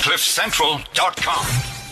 CliffCentral.com.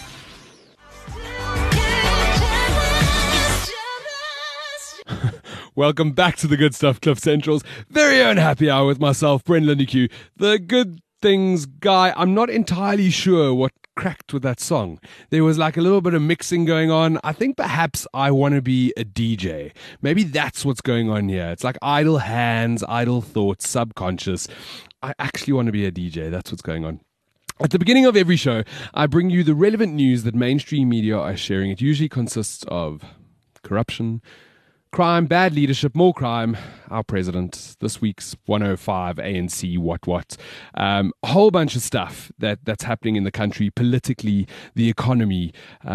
Welcome back to the Good Stuff, Cliff Central's very own happy hour with myself, Brent Lindeque, the good things guy. I'm not entirely sure what cracked with that song. There was like a little bit of mixing going on. I think perhaps I want to be a DJ. Maybe that's what's going on here. It's like idle hands, idle thoughts, subconscious. I actually want to be a DJ. That's what's going on. At the beginning of every show, I bring you the relevant news that mainstream media are sharing. It usually consists of corruption, crime, bad leadership, more crime, our president, this week's 105 ANC, what. A whole bunch of stuff that's happening in the country, politically, the economy,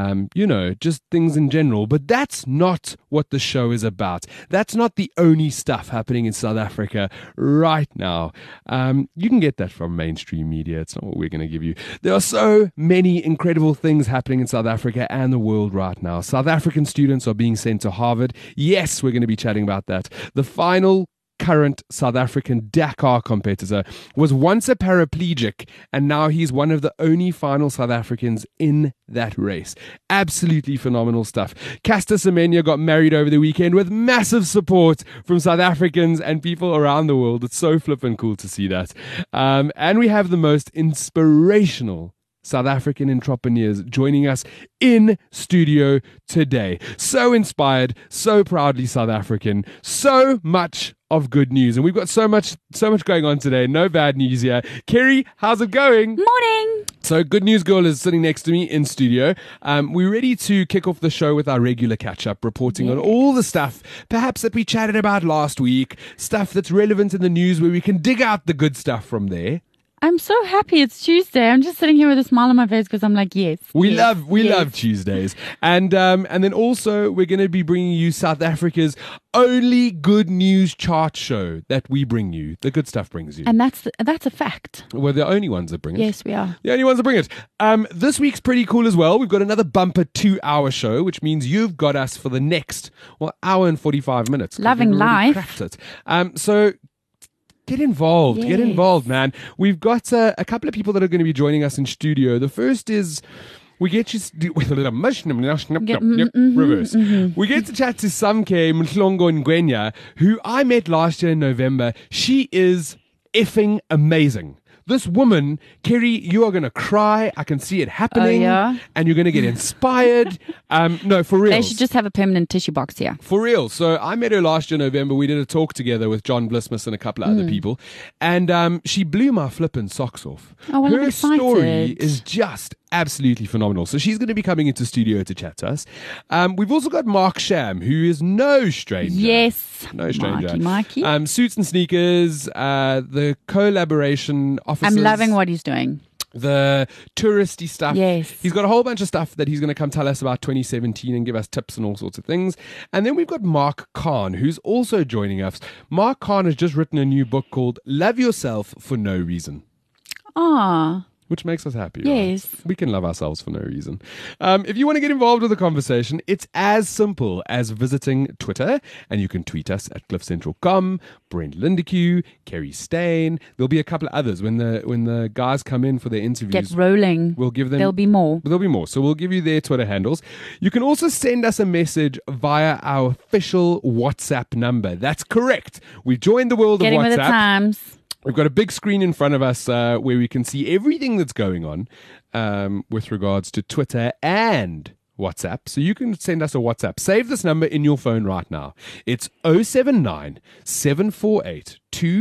just things in general. But that's not what the show is about. That's not the only stuff happening in South Africa right now. You can get that from mainstream media. It's not what we're going to give you. There are so many incredible things happening in South Africa and the world right now. South African students are being sent to Harvard. Yes, we're going to be chatting about that. The final current South African Dakar competitor was once a paraplegic, and now he's one of the only final South Africans in that race. Absolutely phenomenal stuff. Caster Semenya got married over the weekend with massive support from South Africans and people around the world. It's so flippin' cool to see that. And we have the most inspirational South African entrepreneurs joining us in studio today. So inspired, so proudly South African, so much of good news. And we've got so much going on today. No bad news here. Kerry, how's it going? Morning. So Good News Girl is sitting next to me in studio. We're ready to kick off the show with our regular catch-up, reporting on all the stuff perhaps that we chatted about last week, stuff that's relevant in the news where we can dig out the good stuff from there. I'm so happy it's Tuesday. I'm just sitting here with a smile on my face because I'm like, yes. We love Tuesdays. And then also we're going to be bringing you South Africa's only good news chart show that we bring you. The good stuff brings you. And that's a fact. We're the only ones that bring it. Yes, we are. The only ones that bring it. This week's pretty cool as well. We've got another bumper 2-hour show, which means you've got us for the next, hour and 45 minutes. Loving life. Cracked it. So get involved. Yes. Get involved, man. We've got a couple of people that are going to be joining us in studio. The first is we get you with a little reverse. We get to chat to Samke Mhlongo Ngwenya, who I met last year in November. She is effing amazing. This woman, Kerry, you are going to cry. I can see it happening. Oh, yeah? And you're going to get inspired. No, for real. They should just have a permanent tissue box here. For real. So I met her last year in November. We did a talk together with John Blismus and a couple of other people. And she blew my flippin' socks off. Oh, well, I'm her excited. story is just absolutely phenomenal. So she's going to be coming into studio to chat to us. We've also got Mark Sham, who is no stranger. Yes. No stranger. Marky. Suits and Sneakers, the collaboration offices. I'm loving what he's doing. The touristy stuff. Yes. He's got a whole bunch of stuff that he's going to come tell us about 2017 and give us tips and all sorts of things. And then we've got Mark Khan, who's also joining us. Mark Khan has just written a new book called Love Yourself for No Reason. Ah. Which makes us happy. Yes. Right? We can love ourselves for no reason. If you want to get involved with the conversation, it's as simple as visiting Twitter, and you can tweet us at CliffCentral.com, Brent Lindeque, Kerry Stain. There'll be a couple of others when the guys come in for their interviews. Get rolling. We'll give them. There'll be more. There'll be more. So we'll give you their Twitter handles. You can also send us a message via our official WhatsApp number. That's correct. We've joined the world Getting of WhatsApp. with the times. We've got a big screen in front of us where we can see everything that's going on with regards to Twitter and WhatsApp. So you can send us a WhatsApp. Save this number in your phone right now. It's 079 748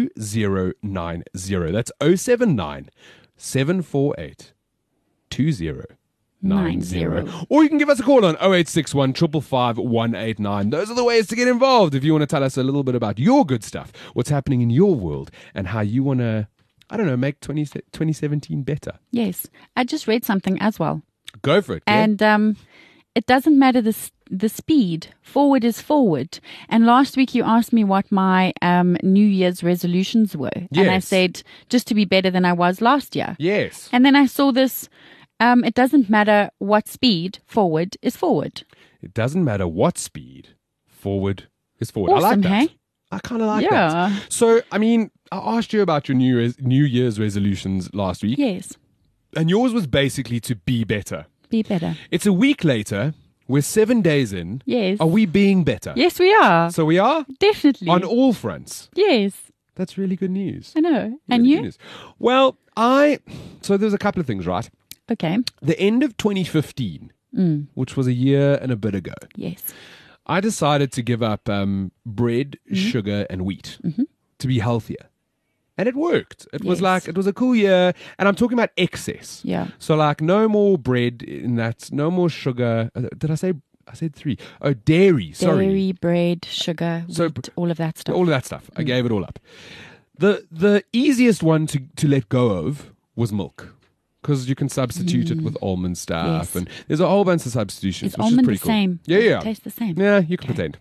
2090. That's 079 748 2090. Or you can give us a call on 0861 555 189. Those are the ways to get involved if you want to tell us a little bit about your good stuff, what's happening in your world, and how you want to, make 2017 better. Yes. I just read something as well. Go for it. Yeah? And it doesn't matter the speed. Forward is forward. And last week you asked me what my New Year's resolutions were. Yes. And I said, just to be better than I was last year. Yes. And then I saw this. It doesn't matter what speed, forward is forward. It doesn't matter what speed, forward is forward. Awesome, I like that. hey? I kind of like that. So, I asked you about your New Year's resolutions last week. Yes. And yours was basically to be better. Be better. It's a week later. We're 7 days in. Yes. Are we being better? Yes, we are. So we are? Definitely. On all fronts. Yes. That's really good news. I know. And Really you? good news. Well, so there's a couple of things, right? Okay. The end of 2015, which was a year and a bit ago, Yes. I decided to give up bread, sugar, and wheat to be healthier. And it worked. It was Yes. it was a cool year. And I'm talking about excess. Yeah. So like no more bread in that, no more sugar. Did I say, I said 3. Oh, dairy. Sorry. Dairy, bread, sugar, So- wheat, all of that stuff. All of that stuff. I gave it all up. The easiest one to let go of was milk. Because you can substitute it with almond stuff. Yes. And there's a whole bunch of substitutions, Is which is almond pretty the cool. same? Yeah, Does it yeah. taste the same? Yeah, you can pretend.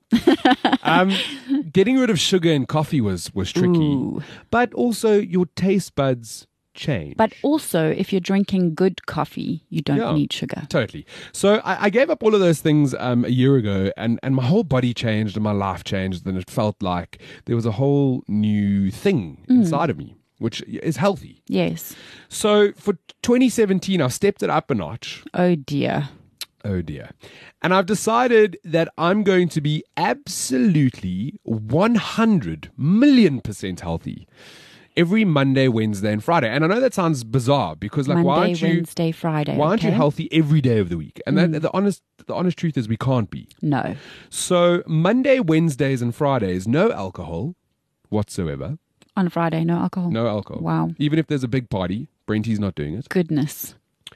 Getting rid of sugar in coffee was tricky. Ooh. But also your taste buds change. But also, if you're drinking good coffee, you don't Yeah. need sugar. Totally. So I gave up all of those things a year ago, and my whole body changed and my life changed, and it felt like there was a whole new thing inside of me, which is healthy. Yes. So for 2017, I've stepped it up a notch. Oh dear. Oh dear. And I've decided that I'm going to be absolutely 100 million% healthy every Monday, Wednesday, and Friday. And I know that sounds bizarre because, like, why Monday, aren't you Wednesday, Friday. why aren't you okay? healthy every day of the week? And that, the honest truth is we can't be. No. So Monday, Wednesdays, and Fridays, no alcohol whatsoever. On Friday, no alcohol. No alcohol. Wow. Even if there's a big party, Brenty's not doing it. Goodness.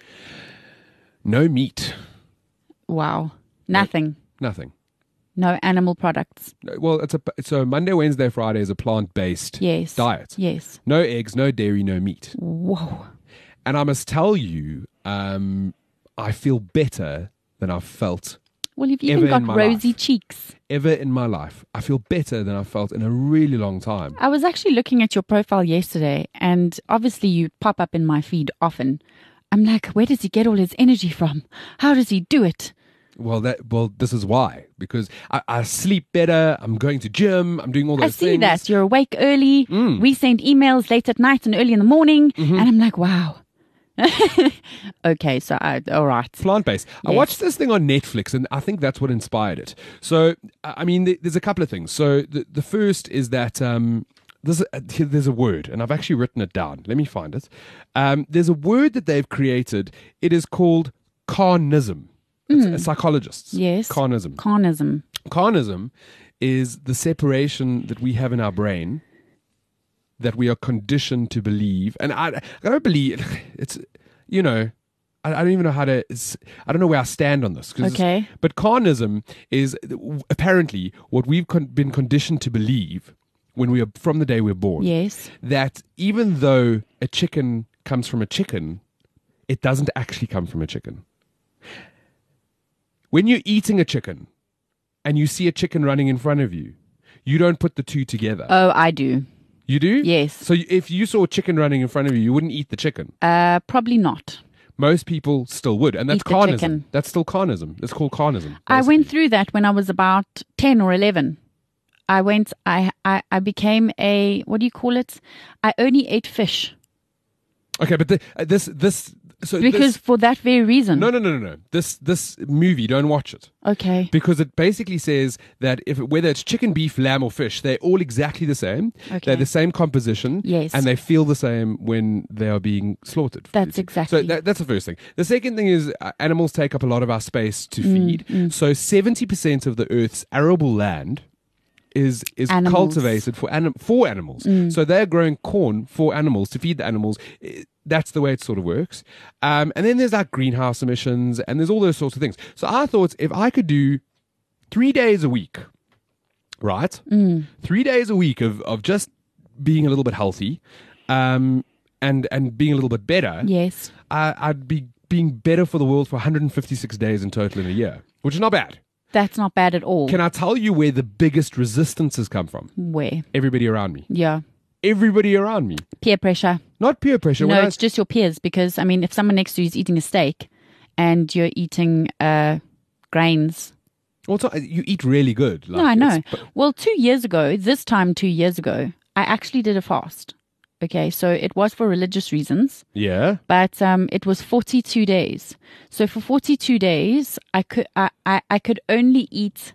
No meat. Wow. Nothing. Nothing. No animal products. Well, so Monday, Wednesday, Friday is a plant-based Yes. diet. Yes. No eggs, no dairy, no meat. Whoa. And I must tell you, I feel better than I've felt Well, you've Ever even in got my rosy life. cheeks. ever in my life. I feel better than I've felt in a really long time. I was actually looking at your profile yesterday, and obviously you pop up in my feed often. I'm like, where does he get all his energy from? How does he do it? Well, this is why. Because I sleep better. I'm going to gym. I'm doing all those I see things. that. You're awake early. We send emails late at night and early in the morning. And I'm like, wow. Okay, so all right. Plant-based. I Yes. watched this thing on Netflix, and I think that's what inspired it. So, I mean, there's a couple of things. So, the first is that there's a word, and I've actually written it down. Let me find it. There's a word that they've created. It is called carnism. It's psychologists. Yes. Carnism. Carnism. Carnism is the separation that we have in our brain that we are conditioned to believe. And I don't believe it's, I don't even know I don't know where I stand on this. Okay. But carnism is apparently what we've been conditioned to believe when we are, from the day we're born. Yes. That even though a chicken comes from a chicken, it doesn't actually come from a chicken. When you're eating a chicken and you see a chicken running in front of you, you don't put the two together. Oh, I do. You do? Yes. So if you saw a chicken running in front of you, you wouldn't eat the chicken. Probably not. Most people still would. And that's Eat the carnism. chicken. That's still carnism. It's called carnism. I basically. went through that when I was about 10 or 11. I became what do you call it? I only ate fish. Okay, but Because for that very reason. No. This movie, don't watch it. Okay. Because it basically says that whether it's chicken, beef, lamb, or fish, they're all exactly the same. Okay. They're the same composition. Yes. And they feel the same when they are being slaughtered. That's exactly. So that's the first thing. The second thing is animals take up a lot of our space to feed. So 70% of the Earth's arable land is Animals. cultivated for animals. So they're growing corn for animals to feed the animals. That's the way it sort of works. And then there's like greenhouse emissions and there's all those sorts of things. So I thought if I could do 3 days a week, right? 3 days a week of just being a little bit healthy and being a little bit better, Yes. I'd be being better for the world for 156 days in total in a year, which is not bad. That's not bad at all. Can I tell you where the biggest resistances come from? Where? Everybody around me. Yeah. Everybody around me. Peer pressure. Not peer pressure. No, When it's just your peers. Because, I mean, if someone next to you is eating a steak and you're eating grains. also, you eat really good. Like, No, I know. it's- Well, 2 years ago, this time 2 years ago, I actually did a fast. Okay, so it was for religious reasons, Yeah. but it was 42 days. So for 42 days, I could only eat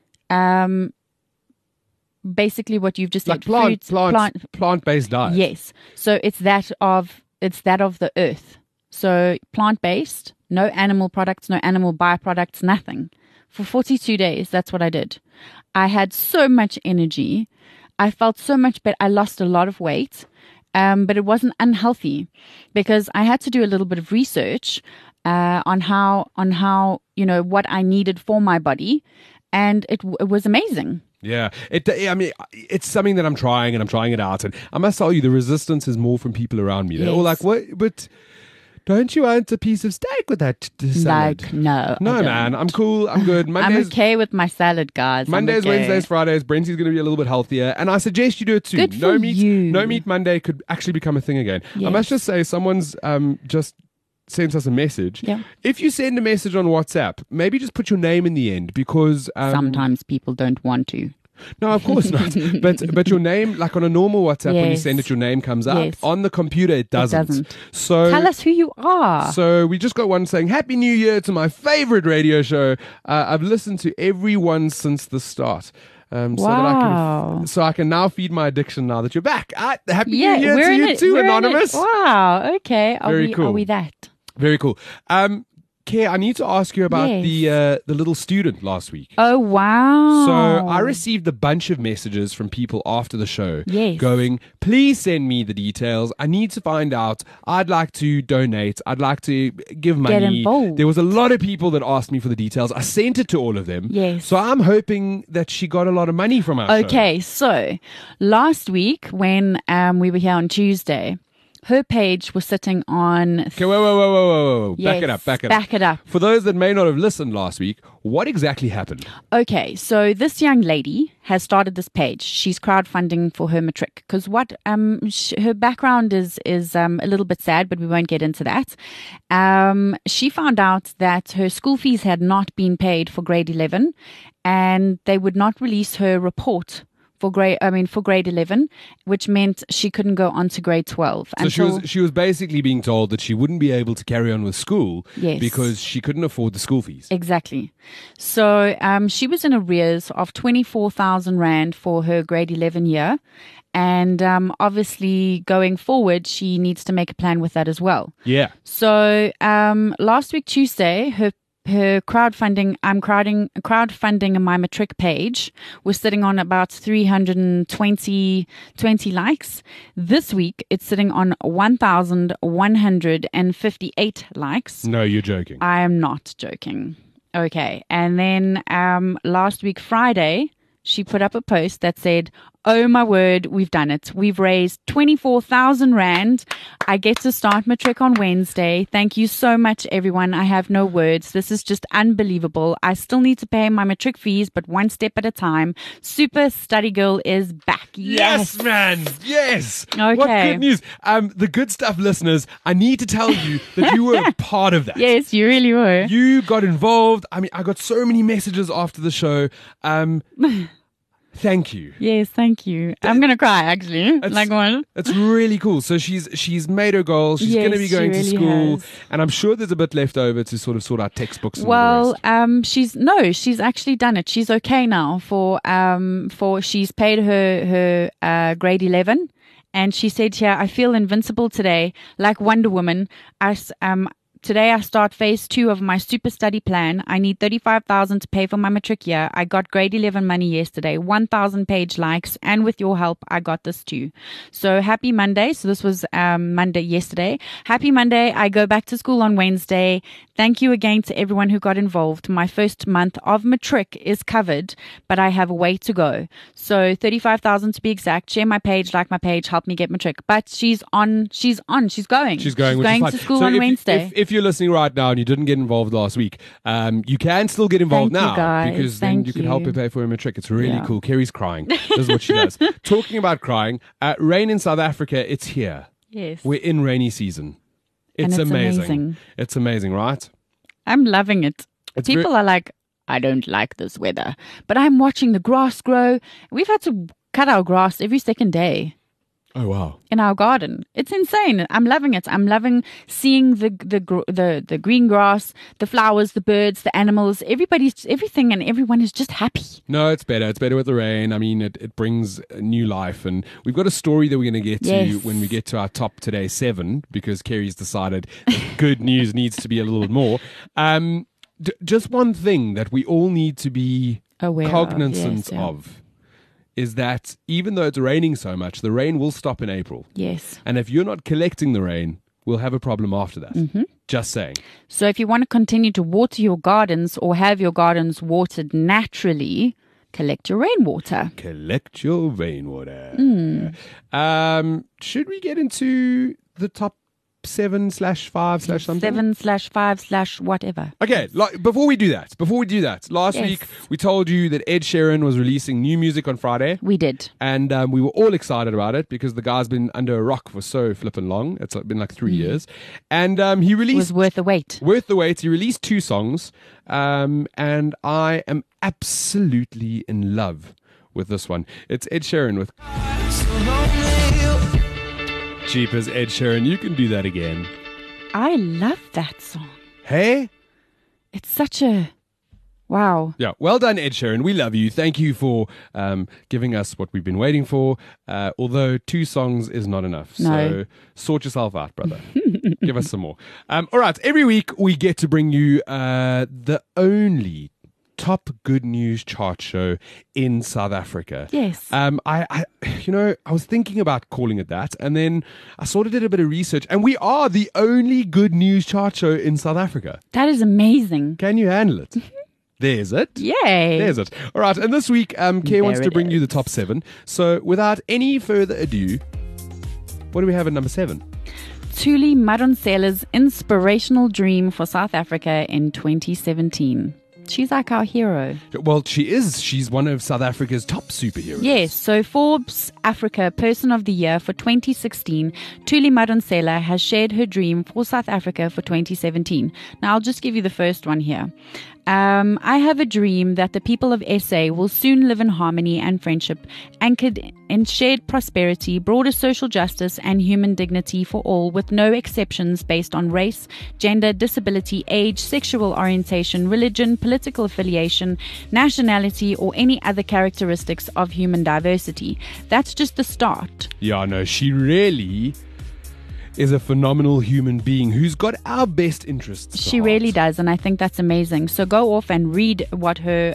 basically what you've just Like said, plant-based diet. Yes. So it's that of the earth. So plant-based, no animal products, no animal byproducts, nothing. For 42 days, that's what I did. I had so much energy. I felt so much better. I lost a lot of weight, but it wasn't unhealthy because I had to do a little bit of research on how what I needed for my body, and it was amazing. Yeah, I mean, it's something that I'm trying, and I'm trying it out. And I must tell you, the resistance is more from people around me. They're all like, "What? But don't you want a piece of steak with that salad?" Like, no, man, I'm cool. I'm good. I'm okay with my salad, guys. Mondays, Wednesdays, Fridays. Brenty's going to be a little bit healthier, and I suggest you do it too. Good for you. No meat Monday could actually become a thing again. Yes. I must just say, someone's just sent us a message. Yeah. If you send a message on WhatsApp, maybe just put your name in the end because sometimes people don't want to. No, of course not. But your name, like on a normal WhatsApp, when you Yes. send it, your name comes up. Yes. On the computer, it doesn't. So Tell us who you are. So we just got one saying, "Happy New Year to my favorite radio show. I've listened to every one since the start." Wow. So I can now feed my addiction now that you're back. Happy Yeah, New Year we're to in you it. too, We're in Anonymous. it. Wow. Okay. Very cool. Are we that? Very cool. Kay, I need to ask you about Yes. the little student last week. Oh, wow. So I received a bunch of messages from people after the show Yes. going, "Please send me the details. I need to find out. I'd like to donate. I'd like to give money." Get involved. There was a lot of people that asked me for the details. I sent it to all of them. Yes. So I'm hoping that she got a lot of money from our show. Okay, so last week when we were here on Tuesday, her page was sitting on... Okay, whoa. Yes, Back it up. back it up. For those that may not have listened last week, what exactly happened? Okay, so this young lady has started this page. She's crowdfunding for her matric because her background is a little bit sad, but we won't get into that. She found out that her school fees had not been paid for grade 11, and they would not release her report for grade 11, which meant she couldn't go on to grade 12. So she was basically being told that she wouldn't be able to carry on with school Yes. because she couldn't afford the school fees. Exactly. So she was in arrears of 24,000 Rand for her grade 11 year. And obviously going forward, she needs to make a plan with that as well. Yeah. So last week, Tuesday, her crowdfunding my matric page was sitting on about 320 likes. This week it's sitting on 1,158 likes. No, you're joking. I am not joking. Okay. And then last week Friday she put up a post that said, "Oh my word, we've done it. We've raised 24,000 Rand. I get to start matric on Wednesday. Thank you so much, everyone. I have no words. This is just unbelievable. I still need to pay my matric fees, but one step at a time. Super Study Girl is back." Yes, man. Yes. Okay. What good news. The Good Stuff listeners, I need to tell you that you were a part of that. Yes, you really were. You got involved. I mean, I got so many messages after the show. Thank you. Yes, thank you. I'm gonna cry actually. Like one. It's really cool. So she's made her goal. She's Yes, going to be going she to really school, has. and I'm sure there's a bit left over to sort of sort out textbooks. And all the rest. She's actually done it. She's okay now for she's paid her grade 11, and she said here, "I feel invincible today, like Wonder Woman. Today I start phase 2 of my super study plan. I need 35,000 to pay for my matric year. I got grade 11 money yesterday, 1,000 page likes, and with your help, I got this too. So happy Monday." So this was Monday yesterday. Happy Monday. I go back to school on Wednesday. Thank you again to everyone who got involved. My first month of matric is covered, but I have a way to go. So 35,000 to be exact. Share my page, like my page, help me get matric. But she's going. She's going to school So on if, Wednesday. If you're listening right now and you didn't get involved last week, you can still get involved Thank you, now guys. because then Thank you can help you. her pay for her matric. It's really Yeah. cool. Kerry's crying. This is what she does. Talking about crying, rain in South Africa, it's here. Yes. We're in rainy season. It's, And it's amazing. amazing. It's amazing, right? I'm loving it. It's People are like, "I don't like this weather," but I'm watching the grass grow. We've had to cut our grass every second day. Oh, wow. in our garden. It's insane. I'm loving it. I'm loving seeing the green grass, the flowers, the birds, the animals. Everything and everyone is just happy. No, it's better. It's better with the rain. I mean, it brings a new life. And we've got a story that we're going to get to Yes. when we get to our top today 7, because Kerry's decided that good news needs to be a little bit more. Just one thing that we all need to be Aware of, cognizant yes, yeah. of is that even though it's raining so much, the rain will stop in April. Yes. And if you're not collecting the rain, we'll have a problem after that. Mm-hmm. Just saying. So if you want to continue to water your gardens or have your gardens watered naturally, collect your rainwater. Collect your rainwater. Should we get into the top 7/5/something? 7/5/whatever. Okay, before we do that, last Yes. week we told you that Ed Sheeran was releasing new music on Friday. We did. And we were all excited about it because the guy's been under a rock for so flippin' long. It's been like 3 years. And he It was released worth the wait. Worth the Wait. He released 2 songs. And I am absolutely in love with this one. It's Ed Sheeran with Jeepers, Ed Sheeran. You can do that again. I love that song. Hey? It's such a wow. Yeah, well done, Ed Sheeran. We love you. Thank you for giving us what we've been waiting for. Although 2 songs is not enough. No. So sort yourself out, brother. Give us some more. All right, every week we get to bring you the only top good news chart show in South Africa. Yes. I was thinking about calling it that, and then I sort of did a bit of research, and we are the only good news chart show in South Africa. That is amazing. Can you handle it? There's it. Yay. There's it. All right, and this week, Kay wants There to it bring you the is. top 7. So, without any further ado, what do we have at number 7? Thuli Madonsela's inspirational dream for South Africa in 2017. She's like our hero. Well, she is. She's one of South Africa's top superheroes. Yes, so Forbes Africa Person of the Year for 2016, Thuli Madonsela has shared her dream for South Africa for 2017. Now, I'll just give you the first one here. I have a dream that the people of SA will soon live in harmony and friendship, anchored in shared prosperity, broader social justice, and human dignity for all, with no exceptions based on race, gender, disability, age, sexual orientation, religion, political affiliation, nationality, or any other characteristics of human diversity. That's just the start. Yeah, no, she really is a phenomenal human being who's got our best interests. at She heart. really does, and I think that's amazing. So go off and read what her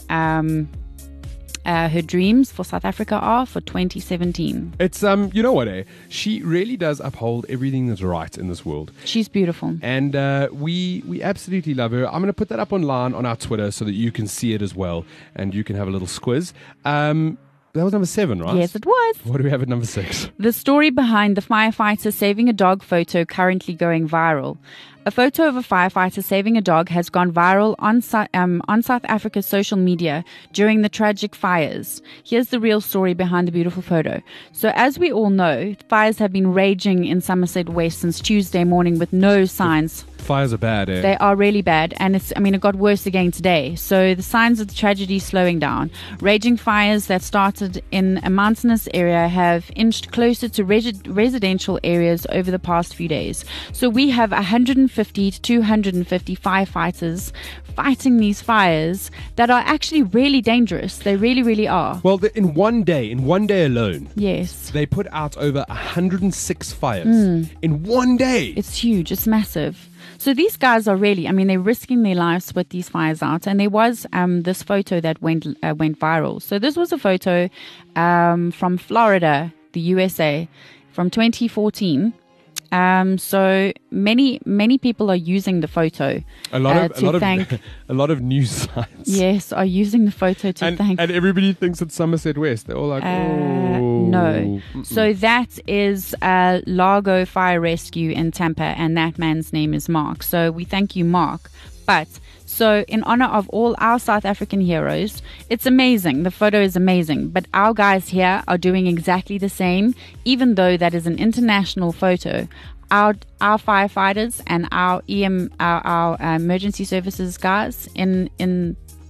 dreams for South Africa are for 2017. It's you know what, she really does uphold everything that's right in this world. She's beautiful. And we absolutely love her. I'm going to put that up online on our Twitter so that you can see it as well, and you can have a little squiz. That was number 7, right? Yes, it was. What do we have at number 6? The story behind the firefighter saving a dog photo currently going viral. A photo of a firefighter saving a dog has gone viral on South Africa's social media during the tragic fires. Here's the real story behind the beautiful photo. So as we all know, fires have been raging in Somerset West since Tuesday morning with no signs. Fires are bad, eh? They are really bad, and it got worse again today. So the signs of the tragedy slowing down. Raging fires that started in a mountainous area have inched closer to residential areas over the past few days. So we have 150 to 250 firefighters fighting these fires that are actually really dangerous. They really, really are. Well, in one day alone, Yes. they put out over 106 fires in one day. It's huge. It's massive. So these guys are really, they're risking their lives with these fires out. And there was this photo that went viral. So this was a photo from Florida, the USA, from 2014. So many people are using the photo. a lot of news sites. Yes, are using the photo to thank. And everybody thinks it's Somerset West. They're all like, oh. No. So that is Largo Fire Rescue in Tampa, and that man's name is Mark. So we thank you, Mark. But so in honor of all our South African heroes, it's amazing. The photo is amazing. But our guys here are doing exactly the same, even though that is an international photo. Our firefighters and our emergency services guys in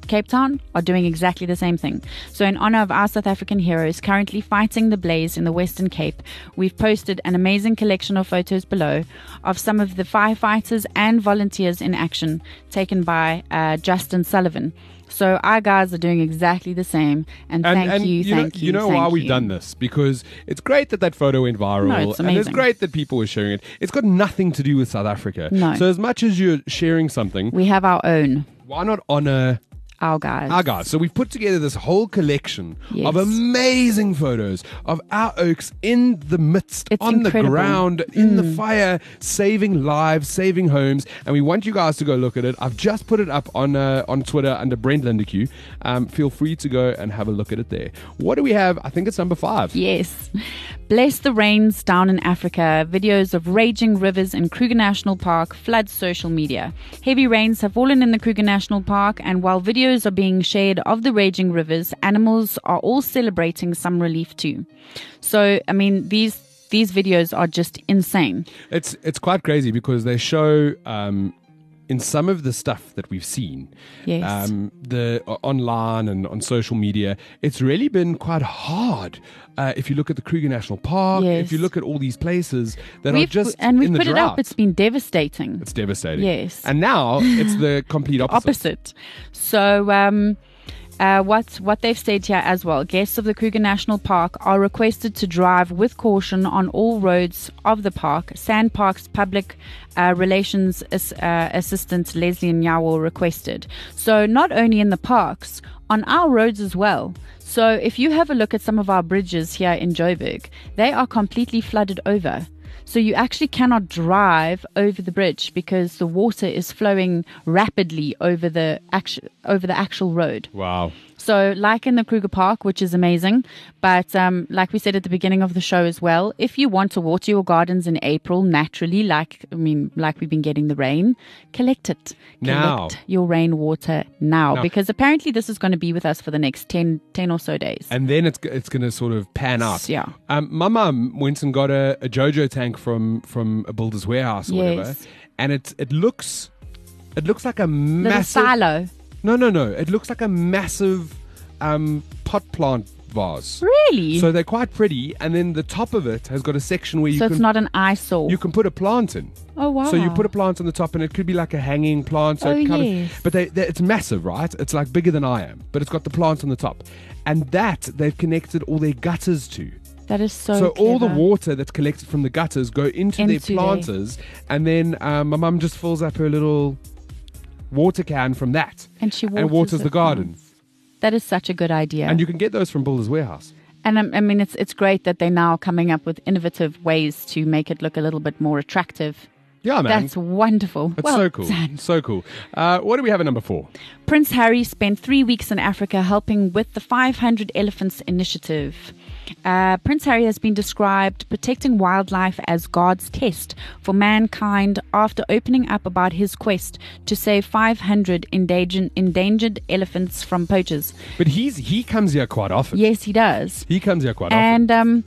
Cape Town are doing exactly the same thing. So in honor of our South African heroes currently fighting the blaze in the Western Cape, we've posted an amazing collection of photos below of some of the firefighters and volunteers in action taken by Justin Sullivan. So our guys are doing exactly the same, and thank you. You know why we've done this? Because it's great that photo went viral, No, it's and it's amazing. great that people were sharing it. It's got nothing to do with South Africa. No. So as much as you're sharing something, We have our own, why not honor our guys. our guys? So we've put together this whole collection Yes. of amazing photos of our Oaks in the midst, It's on incredible. the ground, in the fire, saving lives, saving homes, and we want you guys to go look at it. I've just put it up on Twitter under Brent Lindeque. Feel free to go and have a look at it there. What do we have? I think it's number 5. Yes. Bless the rains down in Africa. Videos of raging rivers in Kruger National Park flood social media. Heavy rains have fallen in the Kruger National Park, and while videos are being shared of the raging rivers, animals are all celebrating some relief too. So, I mean, these videos are just insane. It's quite crazy because they show in some of the stuff that we've seen, Yes. the online and on social media, it's really been quite hard. If you look at the Kruger National Park, Yes. if you look at all these places that are We've just and we've in the put it drought, up. It's been devastating. it's devastating. Yes. And now it's the complete opposite. So, what they've said here as well, guests of the Kruger National Park are requested to drive with caution on all roads of the park. SANParks Public Relations Assistant Leslie Nyawo requested. So not only in the parks, on our roads as well. So if you have a look at some of our bridges here in Joburg, they are completely flooded over. So you actually cannot drive over the bridge because the water is flowing rapidly over the actual road. Wow. So like in the Kruger Park, which is amazing, but like we said at the beginning of the show as well, if you want to water your gardens in April naturally, like we've been getting the rain, collect it. Now. Collect your rainwater now, because apparently this is going to be with us for the next 10 or so days. And then it's going to sort of pan out. Yeah. My mum went and got a JoJo tank from a builder's warehouse or whatever, Yes. and it looks like a Little massive silo. No. It looks like a massive pot plant vase. Really? So they're quite pretty, and then the top of it has got a section where So it's not an eyesore. you can put a plant in. Oh, wow. So you put a plant on the top, and it could be like a hanging plant. So Oh, it kind yes. of, but it's massive, right? It's like bigger than I am, but it's got the plant on the top, and that they've connected all their gutters to. That is so So all the clever. water that's collected from the gutters go into their Into there. planters, and then my mum just fills up her little water can from that And she and waters the it. garden. That is such a good idea. And you can get those from Builder's Warehouse. And I mean, it's great that they're now coming up with innovative ways to make it look a little bit more attractive. Yeah, man. That's wonderful. That's Well so cool. done. So cool. What do we have at number 4? Prince Harry spent 3 weeks in Africa helping with the 500 Elephants Initiative. Prince Harry has been described protecting wildlife as God's test for mankind after opening up about his quest to save 500 endangered elephants from poachers. But he comes here quite often. Yes, he does. He comes here quite often. And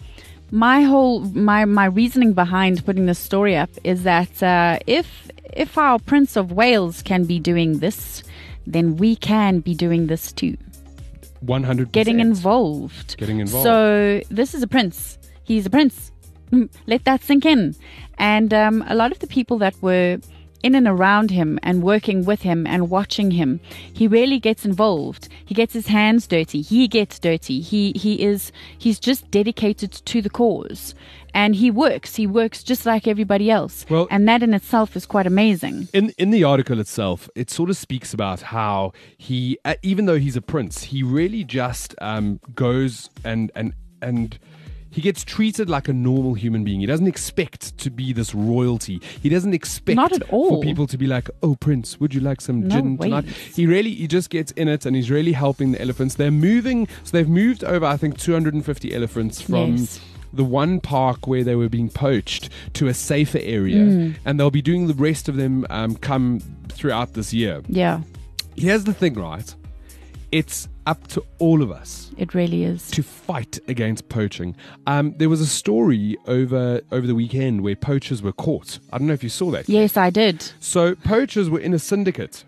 my reasoning behind putting this story up is that if our Prince of Wales can be doing this, then we can be doing this too. 100%. Getting involved. So this is a prince. He's a prince. Let that sink in. And a lot of the people that were in and around him and working with him and watching him, he really gets involved. He gets his hands dirty. He gets dirty. He's just dedicated to the cause. And he works just like everybody else. Well, and that in itself is quite amazing. In the article itself, it sort of speaks about how he, even though he's a prince, he really just goes and he gets treated like a normal human being. He doesn't expect to be this royalty. He doesn't expect Not at all. for people to be like, "Oh, Prince, would you like some No gin tonight?" He just gets in it, and he's really helping the elephants. They've moved over, I think, 250 elephants from Yes. the one park where they were being poached to a safer area, and they'll be doing the rest of them come throughout this year. Yeah, Here's the thing, right? It's up to all of us it really is. to fight against poaching. There was a story over the weekend where poachers were caught. I don't know if you saw that. Yes, I did. So poachers were in a syndicate,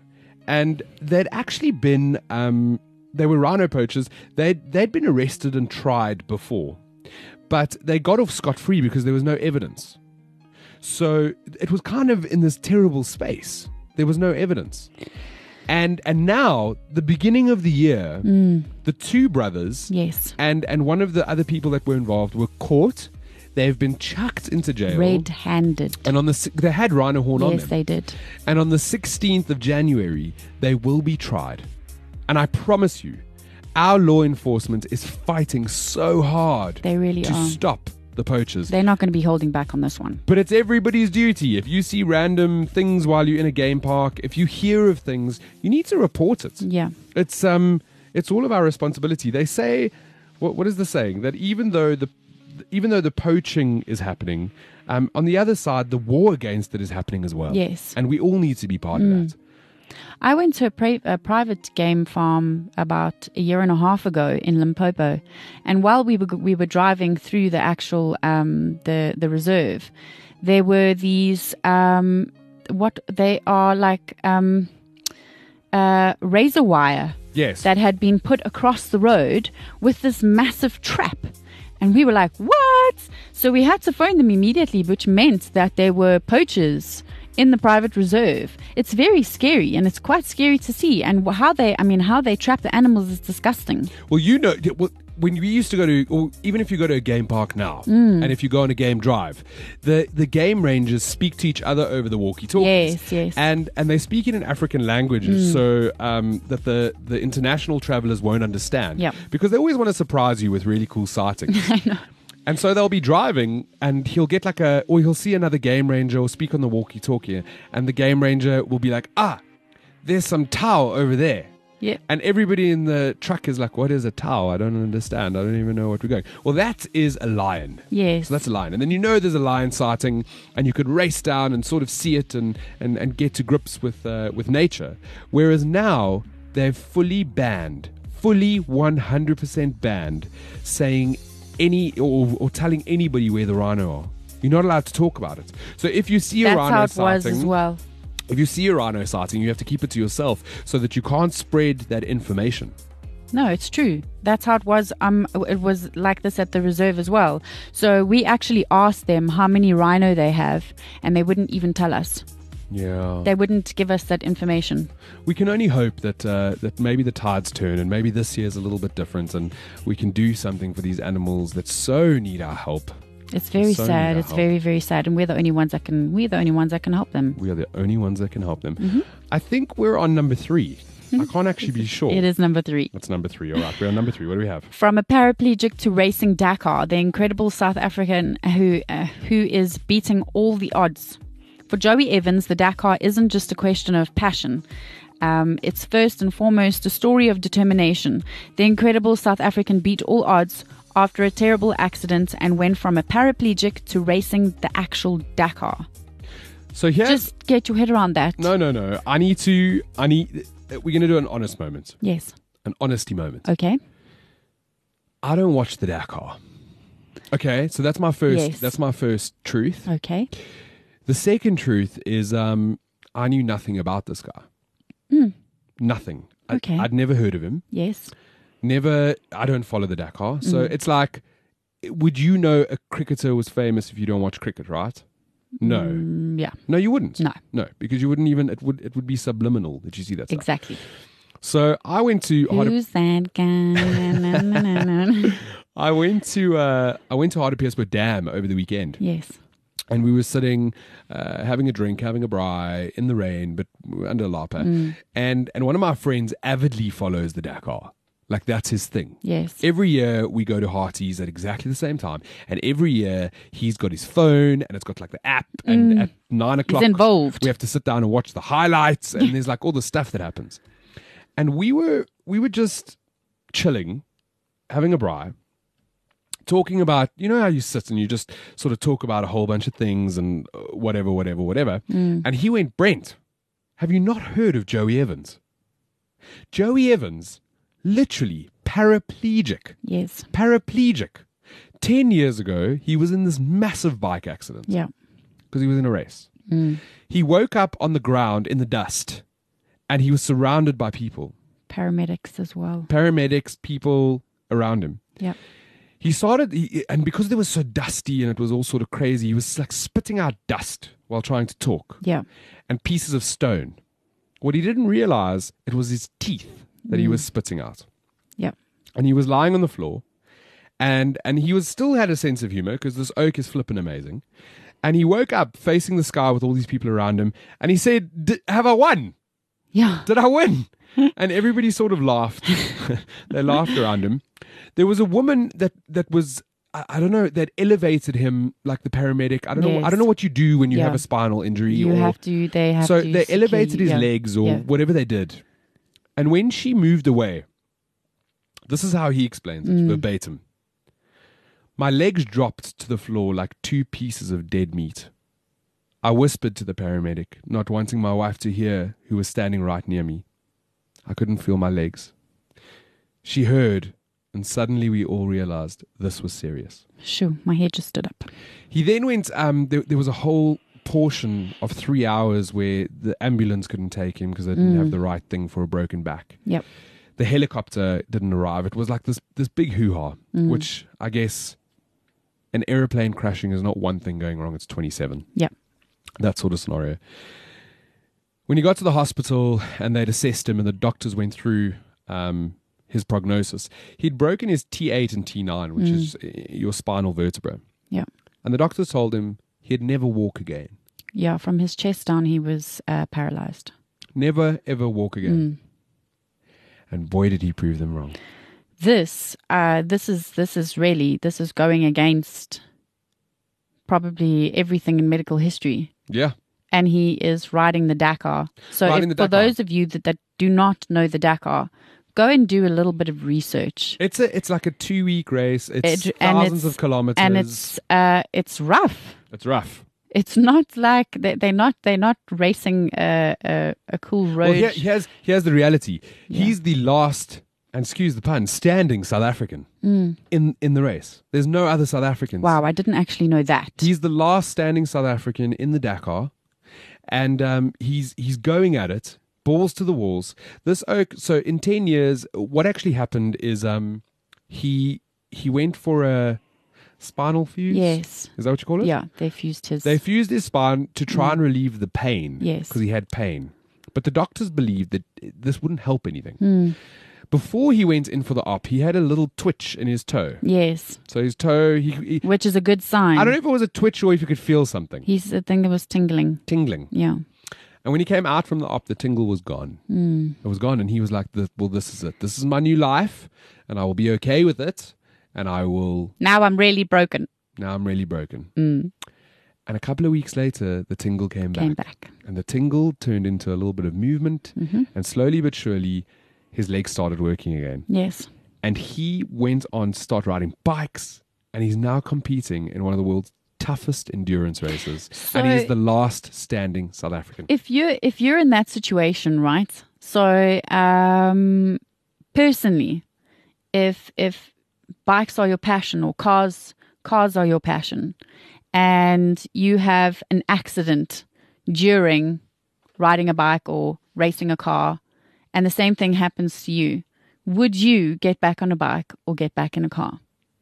and they'd actually been they were rhino poachers. They'd been arrested and tried before, but they got off scot-free because there was no evidence. So it was kind of in this terrible space. There was no evidence. And now, the beginning of the year, the two brothers Yes. and one of the other people that were involved were caught. They've been chucked into jail. Red-handed. And they had rhino horn on them. Yes, they did. And on the 16th of January, they will be tried. And I promise you, our law enforcement is fighting so hard They really to are. stop the poachers. They're not going to be holding back on this one. But it's everybody's duty. If you see random things while you're in a game park, if you hear of things, you need to report it. Yeah. It's all of our responsibility. They say, what is the saying? That even though the poaching is happening, on the other side, the war against it is happening as well. Yes. And we all need to be part of that. I went to a private game farm about a year and a half ago in Limpopo, and while we were driving through the actual the reserve, there were these what they are like razor wire Yes. that had been put across the road with this massive trap. And we were like, what? So we had to phone them immediately, which meant that there were poachers in the private reserve. It's very scary, and it's quite scary to see. And how they trap the animals is disgusting. Well, when we used to go to, or even if you go to a game park now, and if you go on a game drive, the game rangers speak to each other over the walkie-talkies. Yes. And they speak in African languages, so that the international travelers won't understand. Yep. Because they always want to surprise you with really cool sightings. I know. And so they'll be driving, and he'll get or he'll see another game ranger or speak on the walkie-talkie, and the game ranger will be like, there's some tau over there. Yeah. And everybody in the truck is like, what is a tau? I don't understand. I don't even know what we're going. Well, that is a lion. Yes. So that's a lion. And then there's a lion sighting, and you could race down and sort of see it and get to grips with nature. Whereas now, they've fully 100% banned saying or telling anybody where the rhino are. You're not allowed to talk about it. So if you see a rhino That's how it was sighting, as well. if you see a rhino sighting, you have to keep it to yourself so that you can't spread that information. No, it's true. That's how it was. It was like this at the reserve as well. So we actually asked them how many rhino they have, and they wouldn't even tell us. Yeah. They wouldn't give us that information. We can only hope that maybe the tides turn, and maybe this year's a little bit different, and we can do something for these animals that so need our help. It's very So sad. need our It's help. very, very sad, and we're the only ones that can help them. We are the only ones that can help them. I think we're on number 3. I can't actually be sure. It is number 3. That's number 3. All right, we're on number 3. What do we have? From a paraplegic to racing Dakar, the incredible South African who is beating all the odds. For Joey Evans, the Dakar isn't just a question of passion. It's first and foremost a story of determination. The incredible South African beat all odds after a terrible accident and went from a paraplegic to racing the actual Dakar. So here, Just get your head around that. no. We're going to do an honest moment, Yes. an honesty moment. Okay. I don't watch the Dakar. Okay, so that's my first. Yes. That's my first truth. Okay. The second truth is I knew nothing about this guy. Nothing. Okay. I'd never heard of him. Yes. Never. I don't follow the Dakar. So it's like, would you know a cricketer was famous if you don't watch cricket, right? No. Yeah. No, you wouldn't. No. No, because you wouldn't even. It would be subliminal that you see that stuff. Exactly. So I went to Who's that guy? Na, na, na, na, na. I went to Hartbeespoort Dam over the weekend. Yes. And we were sitting, having a drink, having a braai in the rain, but we were under a lapa. And one of my friends avidly follows the Dakar. Like, that's his thing. Yes. Every year we go to Hearties at exactly the same time. And every year he's got his phone and it's got like the app. And at 9 o'clock, He's involved. we have to sit down and watch the highlights. And there's like all the stuff that happens. And we were just chilling, having a braai, talking about, you know how you sit and you just sort of talk about a whole bunch of things and whatever. And he went, Brent, have you not heard of Joey Evans? Joey Evans, literally paraplegic. Yes. Paraplegic. 10 years ago, he was in this massive bike accident Yeah. because he was in a race. He woke up on the ground in the dust And he was surrounded by people, Paramedics as well. paramedics, people around him. Yep. And because it was so dusty and it was all sort of crazy, he was like spitting out dust while trying to talk Yeah. and pieces of stone. What he didn't realize, it was his teeth that he was spitting out. Yep. And he was lying on the floor, and he was still had a sense of humor because this oak is flippin' amazing. And he woke up facing the sky with all these people around him, and he said, "Have I won? Yeah. Did I win?" And everybody sort of laughed. They laughed around him. There was a woman that was, I don't know, that elevated him like the paramedic. I don't know. Yes. I don't know what you do when you Yeah. have a spinal injury. They have to. So to they elevated his yeah. legs or Yeah. whatever they did. And when she moved away, this is how he explains it verbatim. My legs dropped to the floor like 2 pieces of dead meat. I whispered to the paramedic, not wanting my wife to hear, who was standing right near me. I couldn't feel my legs. She heard, and suddenly we all realized this was serious. Shoo, my hair just stood up. He then went, there was a whole portion of 3 hours where the ambulance couldn't take him because they didn't have the right thing for a broken back. Yep. The helicopter didn't arrive. It was like this big hoo-ha, which I guess an airplane crashing is not one thing going wrong, it's 27. Yep. That sort of scenario. When he got to the hospital and they'd assessed him and the doctors went through his prognosis, he'd broken his T8 and T9, which is your spinal vertebra. Yeah. And the doctors told him he'd never walk again. Yeah. From his chest down, he was paralyzed. Never, ever walk again. And boy, did he prove them wrong. This is going against probably everything in medical history. Yeah. And he is riding the Dakar. So Riding the for Dakar. those of you that do not know the Dakar, go and do a little bit of research. It's like a 2-week race. It's It- and thousands it's- of kilometers. And it's rough. It's rough. It's not like they're not racing a cool road. Well, here's the reality. He's the last, and excuse the pun, standing South African in the race. There's no other South Africans. Wow, I didn't actually know that. He's the last standing South African in the Dakar, and he's going at it, balls to the walls. This oak. So in 10 years, what actually happened is he went for a spinal fuse. Yes. Is that what you call it? Yeah, they fused his. They fused his spine to try and relieve the pain. Yes. Because he had pain. But the doctors believed that this wouldn't help anything. Hmm. Before he went in for the op, he had a little twitch in his toe. Yes, So his toe, he which is a good sign. I don't know if it was a twitch or if he could feel something. I think it was tingling. Tingling. Yeah. And when he came out from the op, the tingle was gone. It was gone. And he was like, well, this is it. This is my new life. And I will be okay with it. And I will, Now I'm really broken. now I'm really broken. And a couple of weeks later, the tingle came back. And the tingle turned into a little bit of movement. And slowly but surely, his legs started working again. Yes. And he went on to start riding bikes. And he's now competing in one of the world's toughest endurance races. And he's the last standing South African. If you're in that situation, right? So personally, if bikes are your passion or cars are your passion, and you have an accident during riding a bike or racing a car, and the same thing happens to you, would you get back on a bike or get back in a car?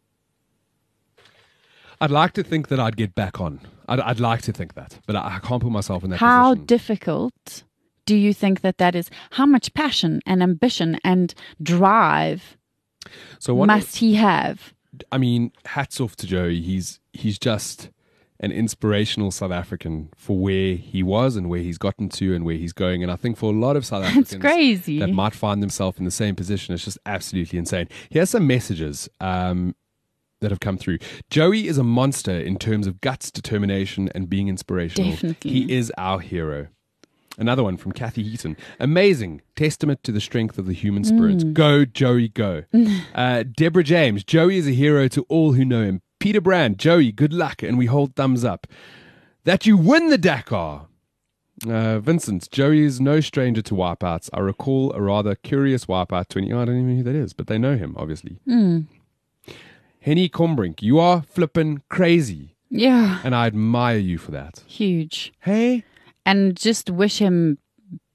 I'd like to think that I'd get back on. I'd like to think that, but I can't put myself in that How position. difficult do you think that is? How much passion and ambition and drive So must he have? I mean, hats off to Joey. He's just an inspirational South African for where he was and where he's gotten to and where he's going. And I think for a lot of South Africans It's crazy. that might find themselves in the same position, it's just absolutely insane. Here's some messages that have come through. Joey is a monster in terms of guts, determination, and being inspirational. Definitely. He is our hero. Another one from Kathy Heaton. Amazing. Testament to the strength of the human spirit. Go, Joey, go. Deborah James. Joey is a hero to all who know him. Peter Brand. Joey, good luck. And we hold thumbs up. That you win the Dakar. Vincent. Joey is no stranger to wipeouts. I recall a rather curious wipeout. I don't even know who that is, but they know him, obviously. Henny Combrink. You are flippin' crazy. Yeah. And I admire you for that. Huge. Hey? And just wish him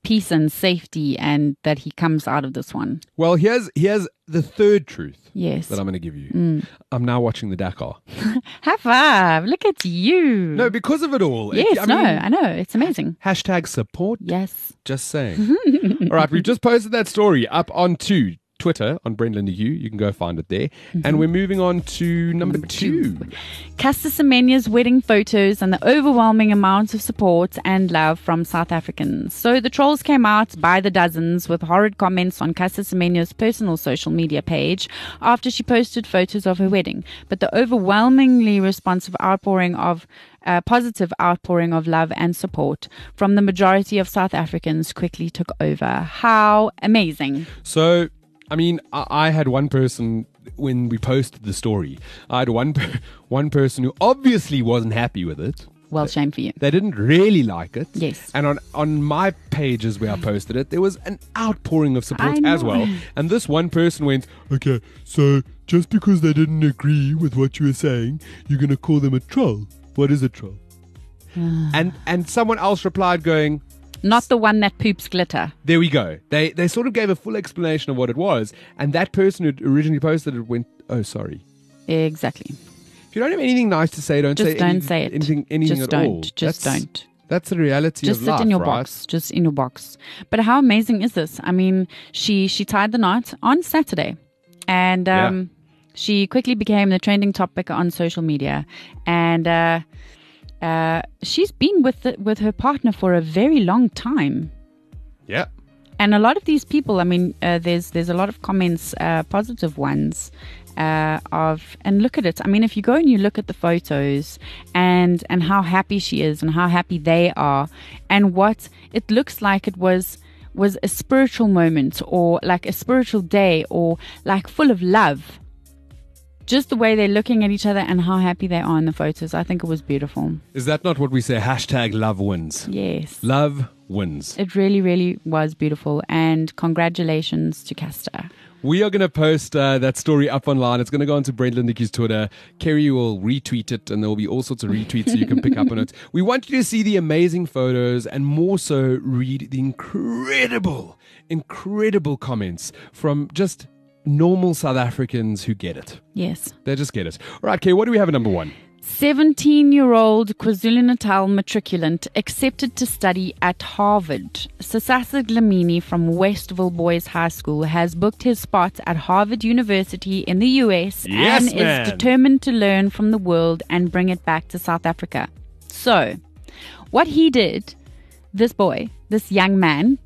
peace and safety, and that he comes out of this one. Well, here's the third truth Yes. that I'm going to give you. I'm now watching the Dakar. High five. Look at you. No, because of it all. Yes, I mean, I know. It's amazing. hashtag support. Yes. Just saying. All right, we've just posted that story up onto Twitter on Brent Lindy Hugh. You can go find it there. And we're moving on to number two. Caster Semenya's wedding photos and the overwhelming amount of support and love from South Africans. So the trolls came out by the dozens with horrid comments on Caster Semenya's personal social media page after she posted photos of her wedding. But the overwhelmingly responsive outpouring of positive outpouring of love and support from the majority of South Africans quickly took over. How amazing. So, I mean, I had one person when we posted the story. I had one person who obviously wasn't happy with it. Well, shame for you. They didn't really like it. Yes. And on my pages where I posted it, there was an outpouring of support as well. And this one person went, okay, so just because they didn't agree with what you were saying, you're going to call them a troll. What is a troll? and someone else replied going, not the one that poops glitter. there we go. They sort of gave a full explanation of what it was. And that person who originally posted it went, oh, sorry. Exactly. If you don't have anything nice to say, don't Just say don't say it. anything Just at don't. all. Just don't. That's the reality Just of sit life, in your right? box. Just in your box. But how amazing is this? I mean, she tied the knot on Saturday, and she quickly became the trending topic on social media. And she's been with her partner for a very long time. Yeah. And a lot of these people, I mean, there's a lot of comments, positive ones, and look at it. I mean, if you go and you look at the photos and how happy she is and how happy they are, and what it looks like it was a spiritual moment, or like a spiritual day, or like full of love. Just the way they're looking at each other and how happy they are in the photos. I think it was beautiful. Is that not what we say? Hashtag love wins. Yes. Love wins. It really, really was beautiful. And congratulations to Caster. We are going to post that story up online. It's going to go onto Brent Lindy's Twitter. Kerry will retweet it, and there will be all sorts of retweets so you can pick up on it. We want you to see the amazing photos and more so read the incredible comments from just normal South Africans who get it. Yes. They just get it. All right, Kay, what do we have at number one? 17-year-old KwaZulu-Natal matriculant accepted to study at Harvard. Sasasa Dlamini from Westville Boys High School has booked his spot at Harvard University in the US Yes, and man. is determined to learn from the world and bring it back to South Africa. So, what he did, this young man,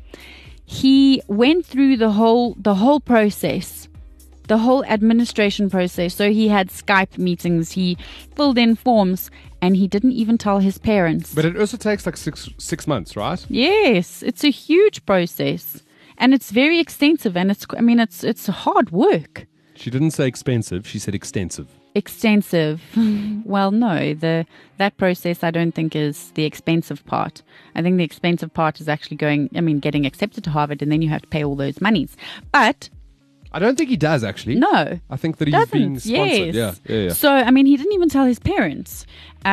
he went through the whole process, the whole administration process. So he had Skype meetings, he filled in forms, and he didn't even tell his parents. But it also takes like six months, right? Yes, it's a huge process, and it's very extensive, and it's hard work. She didn't say expensive, she said extensive. Extensive. Well, no, that process I don't think is the expensive part. I think the expensive part is actually getting accepted to Harvard, and then you have to pay all those monies. But I don't think he does, actually. no, I think that he's being sponsored. yes. Yeah. So, he didn't even tell his parents.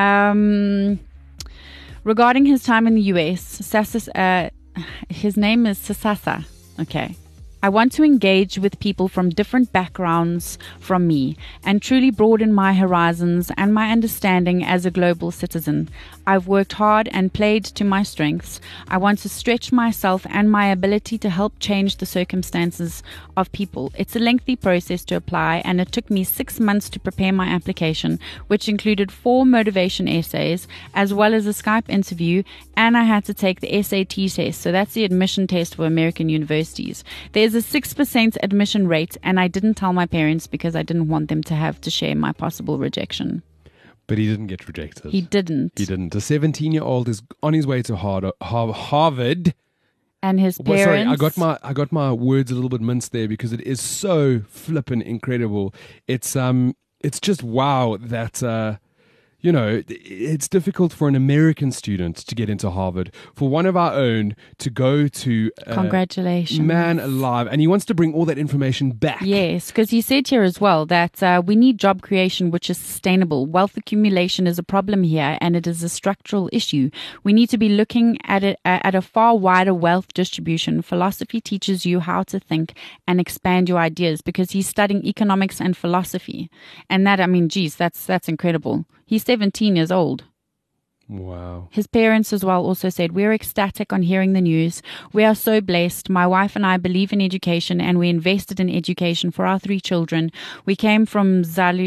Regarding his time in the US, his name is Sasasa. Okay. I want to engage with people from different backgrounds from me and truly broaden my horizons and my understanding as a global citizen. I've worked hard and played to my strengths. I want to stretch myself and my ability to help change the circumstances of people. It's a lengthy process to apply, and it took me 6 months to prepare my application, which included 4 motivation essays as well as a Skype interview, and I had to take the SAT test. So that's the admission test for American universities. There's a 6% admission rate, and I didn't tell my parents because I didn't want them to have to share my possible rejection. But he didn't get rejected. He didn't. He didn't. A 17-year-old is on his way to Harvard. And his parents... Sorry, I got my words a little bit minced there because it is so flippin' incredible. It's just wow that you know, it's difficult for an American student to get into Harvard, for one of our own to go to. Congratulations. Man alive. And he wants to bring all that information back. Yes, because he said here as well that we need job creation which is sustainable. Wealth accumulation is a problem here, and it is a structural issue. We need to be looking at it at a far wider wealth distribution. Philosophy teaches you how to think and expand your ideas, because he's studying economics and philosophy. And that, I mean, geez, that's incredible. He's 17 years old. Wow. His parents as well also said, "We're ecstatic on hearing the news. We are so blessed. My wife and I believe in education, and we invested in education for our 3 children. We came from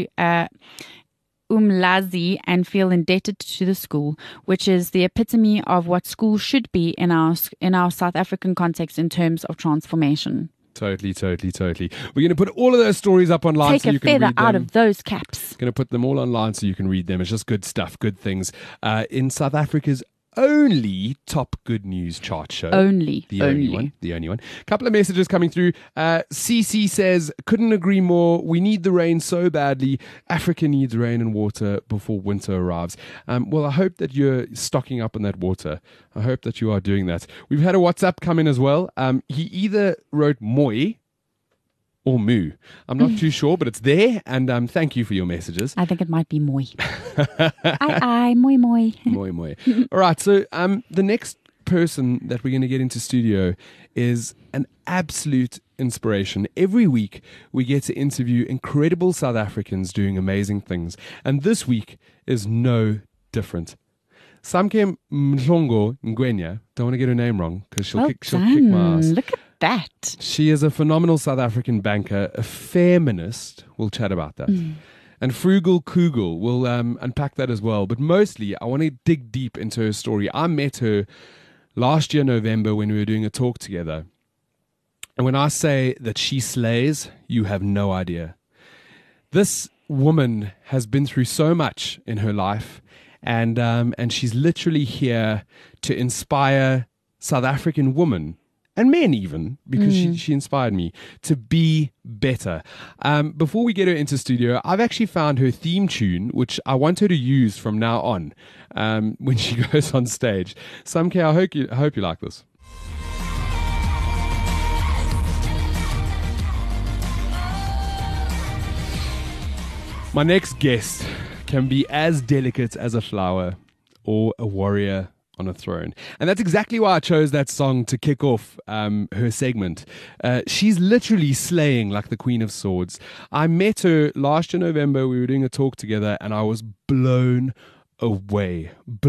Umlazi and feel indebted to the school, which is the epitome of what schools should be in our South African context in terms of transformation." Totally. We're going to put all of those stories up online so you can read them. Take a feather out of those caps. Going to put them all online so you can read them. It's just good stuff, good things. In South Africa's only top good news chart show. The only one. Couple of messages coming through. CC says, couldn't agree more. We need the rain so badly. Africa needs rain and water before winter arrives. Well, I hope that you're stocking up on that water. I hope that you are doing that. We've had a WhatsApp come in as well. He either wrote moi or moo. I'm not too sure, but it's there. And thank you for your messages. I think it might be moi. Aye, moi. Moi. All right. So the next person that we're going to get into studio is an absolute inspiration. Every week we get to interview incredible South Africans doing amazing things. And this week is no different. Samke Mhlongo Ngwenya, don't want to get her name wrong because she'll kick my ass. Look at that. She is a phenomenal South African banker, a feminist. We'll chat about that. And Frugal Kugel, we'll unpack that as well. But mostly, I want to dig deep into her story. I met her last year, November, when we were doing a talk together. And when I say that she slays, you have no idea. This woman has been through so much in her life. And she's literally here to inspire South African women, and men even, because she inspired me to be better. Before we get her into studio, I've actually found her theme tune, which I want her to use from now on when she goes on stage. Samke, I hope you like this. My next guest can be as delicate as a flower or a warrior on a throne. And that's exactly why I chose that song to kick off her segment. She's literally slaying like the Queen of Swords. I met her last year, November. We were doing a talk together and I was blown away.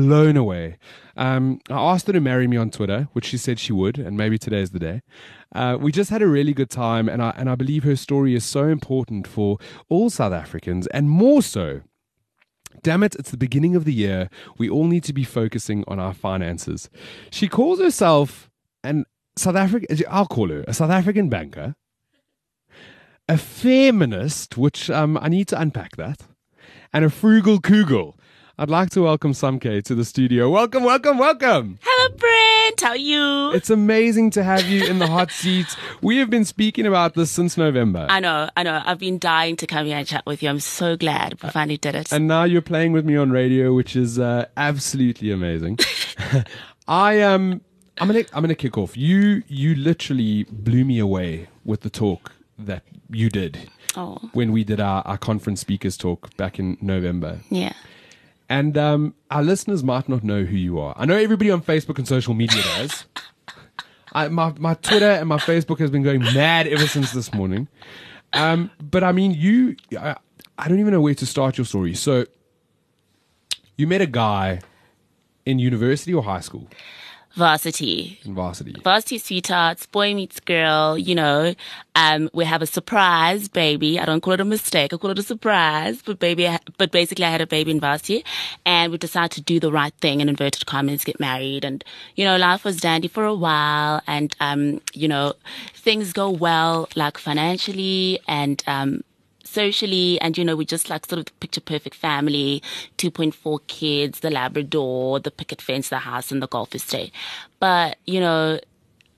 I asked her to marry me on Twitter, which she said she would, and maybe today's the day. We just had a really good time, and I believe her story is so important for all South Africans, and more so. Damn it, it's the beginning of the year. We all need to be focusing on our finances. She calls herself I'll call her a South African banker, a feminist, which I need to unpack that, and a frugal kugel. I'd like to welcome Samke to the studio. Welcome. Hello, Brent. How are you? It's amazing to have you in the hot seat. We have been speaking about this since November. I know. I've been dying to come here and chat with you. I'm so glad we finally did it. And now you're playing with me on radio, which is absolutely amazing. I'm gonna kick off. You literally blew me away with the talk that you did when we did our conference speakers talk back in November. Yeah. And our listeners might not know who you are. I know everybody on Facebook and social media does. My Twitter and my Facebook has been going mad ever since this morning. But I mean, I don't even know where to start your story. So you met a guy in university or high school? Varsity. In varsity. Varsity sweethearts, boy meets girl, we have a surprise baby. I don't call it a mistake. I call it a surprise. But basically I had a baby in varsity and we decided to do the right thing, in inverted commas, get married. And, life was dandy for a while and, things go well, like financially and, socially, and we just like sort of the picture perfect family, 2.4 kids, the Labrador, the picket fence, the house, and the golf estate. But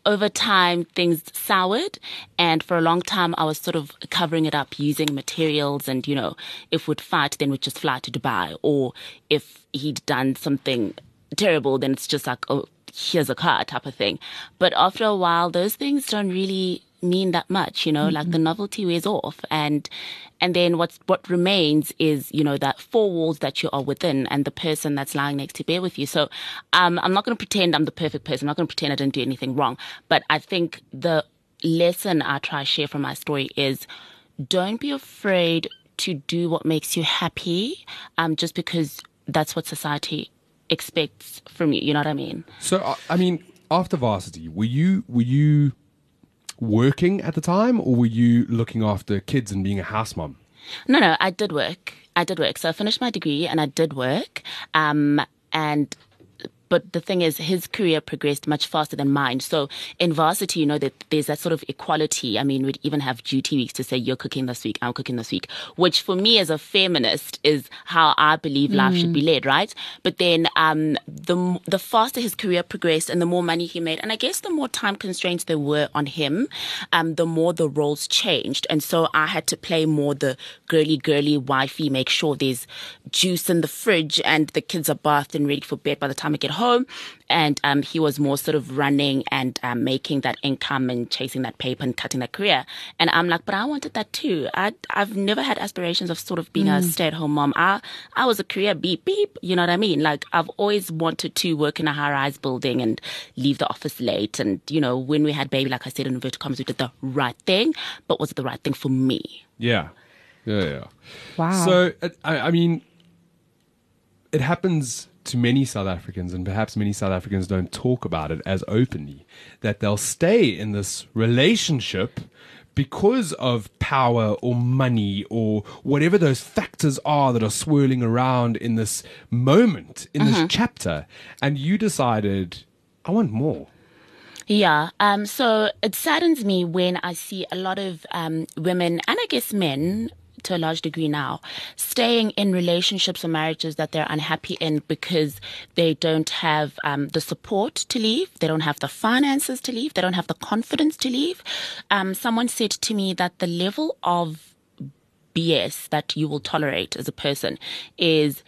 over time, things soured. And for a long time, I was sort of covering it up using materials. And, if we'd fight, then we'd just fly to Dubai. Or if he'd done something terrible, then it's just like, oh, here's a car type of thing. But after a while, those things don't really mean that much, like the novelty wears off. And then what remains is, that four walls that you are within and the person that's lying next to bear with you. So I'm not going to pretend I'm the perfect person. I'm not going to pretend I didn't do anything wrong. But I think the lesson I try to share from my story is don't be afraid to do what makes you happy, just because that's what society expects from you. You know what I mean? So, after varsity, were you working at the time, or were you looking after kids and being a house mom? No, I did work. So I finished my degree and I did work. But the thing is, his career progressed much faster than mine. So in varsity, that there's that sort of equality. I mean, we'd even have duty weeks to say, you're cooking this week, I'm cooking this week, which for me as a feminist is how I believe life should be led, right? But then the faster his career progressed and the more money he made, and I guess the more time constraints there were on him, the more the roles changed. And so I had to play more the girly wifey, make sure there's juice in the fridge and the kids are bathed and ready for bed by the time I get home. And he was more sort of running and making that income and chasing that paper and cutting that career. And I'm like, but I wanted that too. I've never had aspirations of sort of being a stay-at-home mom. I was a career beep. You know what I mean? Like, I've always wanted to work in a high-rise building and leave the office late. And, when we had baby, like I said in inverted commas, we did the right thing. But was it the right thing for me? Yeah. Wow. So, it happens to many South Africans, and perhaps many South Africans don't talk about it as openly, that they'll stay in this relationship because of power or money or whatever those factors are that are swirling around in this moment, in this chapter. And you decided, I want more. Yeah. So it saddens me when I see a lot of women, and I guess men, to a large degree now, staying in relationships or marriages that they're unhappy in because they don't have the support to leave, they don't have the finances to leave, they don't have the confidence to leave. Someone said to me that the level of BS that you will tolerate as a person is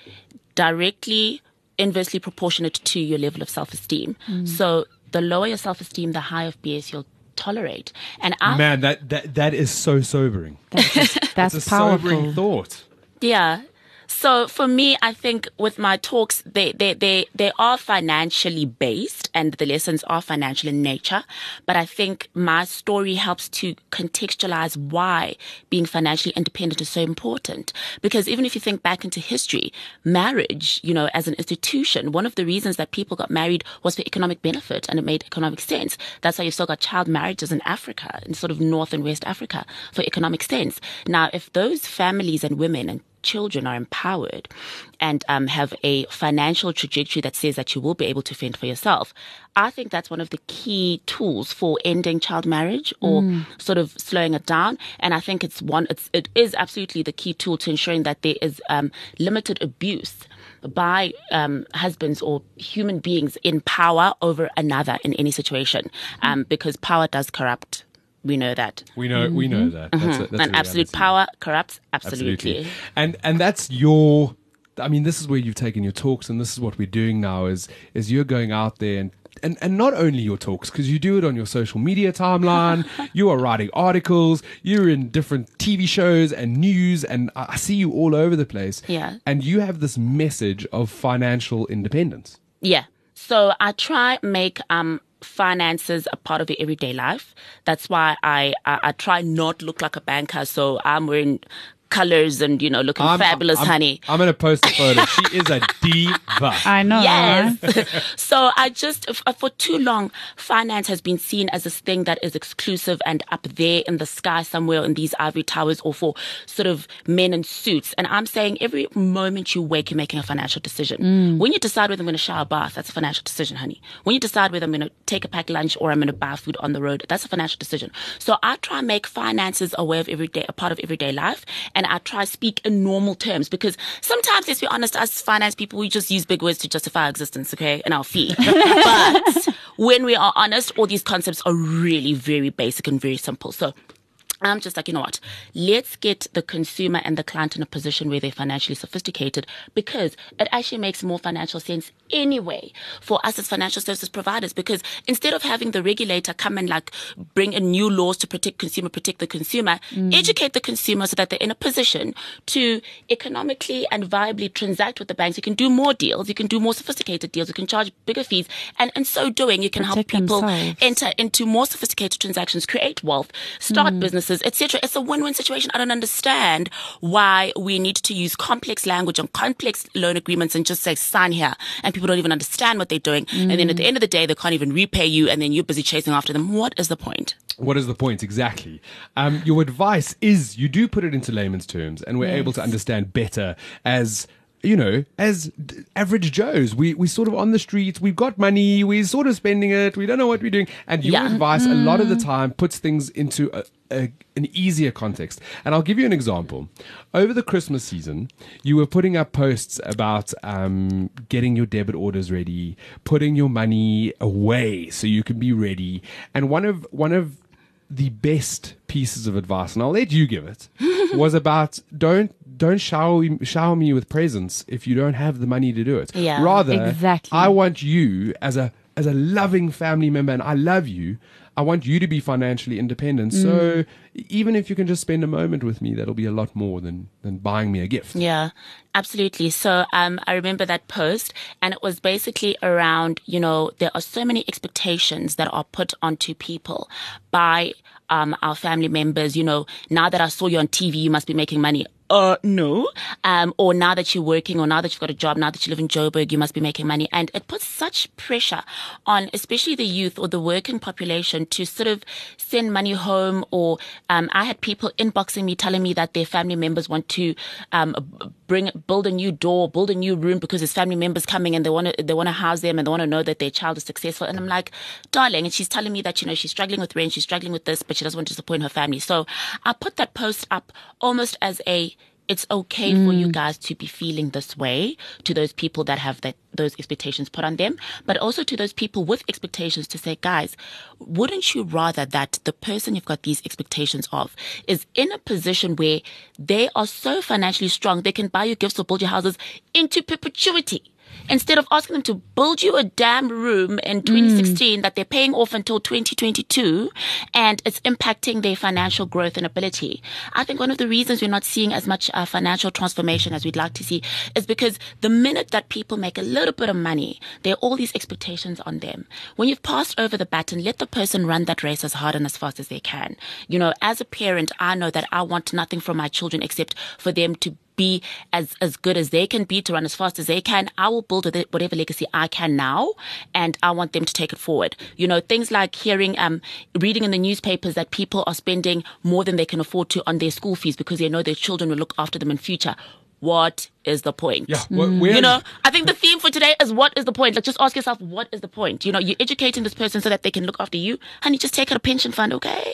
directly inversely proportionate to your level of self-esteem. So the lower your self-esteem, the higher of BS you'll tolerate. And man, that is so sobering. That's a powerful. Sobering thought. Yeah. So for me, I think with my talks, they are financially based and the lessons are financial in nature. But I think my story helps to contextualize why being financially independent is so important. Because even if you think back into history, marriage, as an institution, one of the reasons that people got married was for economic benefit and it made economic sense. That's why you've still got child marriages in Africa, in sort of North and West Africa, for economic sense. Now, if those families and women and children are empowered and have a financial trajectory that says that you will be able to fend for yourself, I think that's one of the key tools for ending child marriage or sort of slowing it down. And I think it is absolutely the key tool to ensuring that there is limited abuse by husbands or human beings in power over another in any situation, because power does corrupt. We know that. We know that. That's and absolute power corrupts absolutely. And that's your. This is where you've taken your talks, and this is what we're doing now. Is you're going out there and not only your talks, because you do it on your social media timeline. You are writing articles. You're in different TV shows and news, and I see you all over the place. Yeah. And you have this message of financial independence. Yeah. So I try make finances a part of your everyday life. That's why I try not look like a banker. So I'm wearing colors and, looking fabulous, honey. I'm going to post a photo. She is a diva. I know. Yes. So I just, for too long, finance has been seen as this thing that is exclusive and up there in the sky somewhere in these ivory towers, or for sort of men in suits. And I'm saying every moment you wake, you're making a financial decision. When you decide whether I'm going to shower or bath, that's a financial decision, honey. When you decide whether I'm going to take a packed lunch or I'm going to buy food on the road, that's a financial decision. So I try and make finances a part of everyday life. and I try to speak in normal terms, because sometimes, let's be honest, us finance people, we just use big words to justify our existence, okay, and our fee. But when we are honest, all these concepts are really very basic and very simple. So I'm just like, you know what? Let's get the consumer and the client in a position where they're financially sophisticated, because it actually makes more financial sense anyway for us as financial services providers. Because instead of having the regulator come and like bring in new laws to protect the consumer, educate the consumer so that they're in a position to economically and viably transact with the banks. You can do more deals. You can do more sophisticated deals. You can charge bigger fees. And in so doing, you can help people enter into more sophisticated transactions, create wealth, start businesses, etc. It's a win-win situation. I don't understand why we need to use complex language and complex loan agreements and just say sign here, and people don't even understand what they're doing. And then at the end of the day, they can't even repay you, and then you're busy chasing after them. What is the point? What is the point? Exactly. Your advice is you do put it into layman's terms, and we're able to understand better as, you know, as average Joes. We sort of on the streets, we've got money, we're sort of spending it, we don't know what we're doing. And your advice a lot of the time puts things into an easier context. And I'll give you an example. Over the Christmas season, you were putting up posts about getting your debit orders ready, putting your money away so you can be ready. And one of the best pieces of advice, and I'll let you give it, was about don't shower me with presents if you don't have the money to do it. Yeah, Rather, exactly. I want you as a loving family member, and I love you, I want you to be financially independent. So even if you can just spend a moment with me, that'll be a lot more than buying me a gift. Yeah, absolutely. So I remember that post, and it was basically around, you know, there are so many expectations that are put onto people by our family members. You know, now that I saw you on TV, you must be making money. No. Or now that you're working, or now that you've got a job, now that you live in Joburg, you must be making money. And it puts such pressure on especially the youth or the working population to sort of send money home. Or I had people inboxing me telling me that their family members want to build a new door, build a new room, because there's family members coming and they want to house them, and they want to know that their child is successful. And I'm like, darling, and she's telling me that, you know, she's struggling with rent, she's struggling with this, but she doesn't want to disappoint her family. So I put that post up almost as it's okay for you guys to be feeling this way, to those people that have those expectations put on them, but also to those people with expectations to say, guys, wouldn't you rather that the person you've got these expectations of is in a position where they are so financially strong, they can buy you gifts or build your houses into perpetuity, instead of asking them to build you a damn room in 2016 that they're paying off until 2022, and it's impacting their financial growth and ability. I think one of the reasons we're not seeing as much financial transformation as we'd like to see is because the minute that people make a little bit of money, there are all these expectations on them. When you've passed over the baton, let the person run that race as hard and as fast as they can. You know, as a parent, I know that I want nothing from my children except for them to be as good as they can be, to run as fast as they can. I will build whatever legacy I can now, and I want them to take it forward. You know, things like reading in the newspapers that people are spending more than they can afford to on their school fees because they know their children will look after them in future. What is the point? Yeah, you know, I think the theme for today is what is the point? Like, just ask yourself, what is the point? You know, you're educating this person so that they can look after you, and you just take out a pension fund, okay?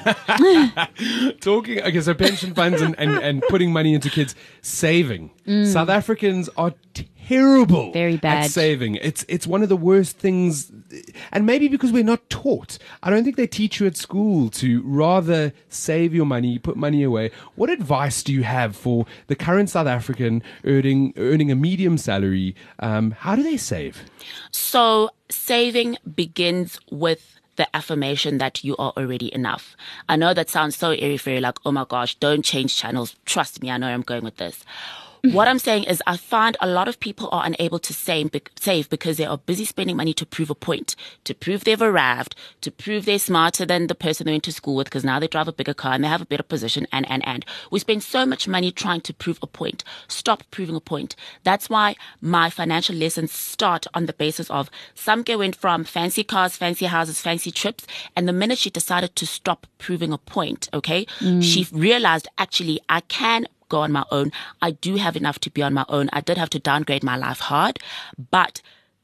So pension funds and putting money into kids, saving. South Africans are terrible Very bad at saving. It's one of the worst things, and maybe because we're not taught. I don't think they teach you at school to rather save your money, put money away. What advice do you have for the current South African earning a medium salary? How do they save? So saving begins with the affirmation that you are already enough. I know that sounds so airy-fairy, like, oh my gosh, don't change channels. Trust me, I know where I'm going with this. What I'm saying is I find a lot of people are unable to save because they are busy spending money to prove a point, to prove they've arrived, to prove they're smarter than the person they went to school with because now they drive a bigger car and they have a better position and. We spend so much money trying to prove a point. Stop proving a point. That's why my financial lessons start on the basis of Samke went from fancy cars, fancy houses, fancy trips, and the minute she decided to stop proving a point, okay, she realized actually I can go on my own. I do have enough to be on my own. I did have to downgrade my life hard, but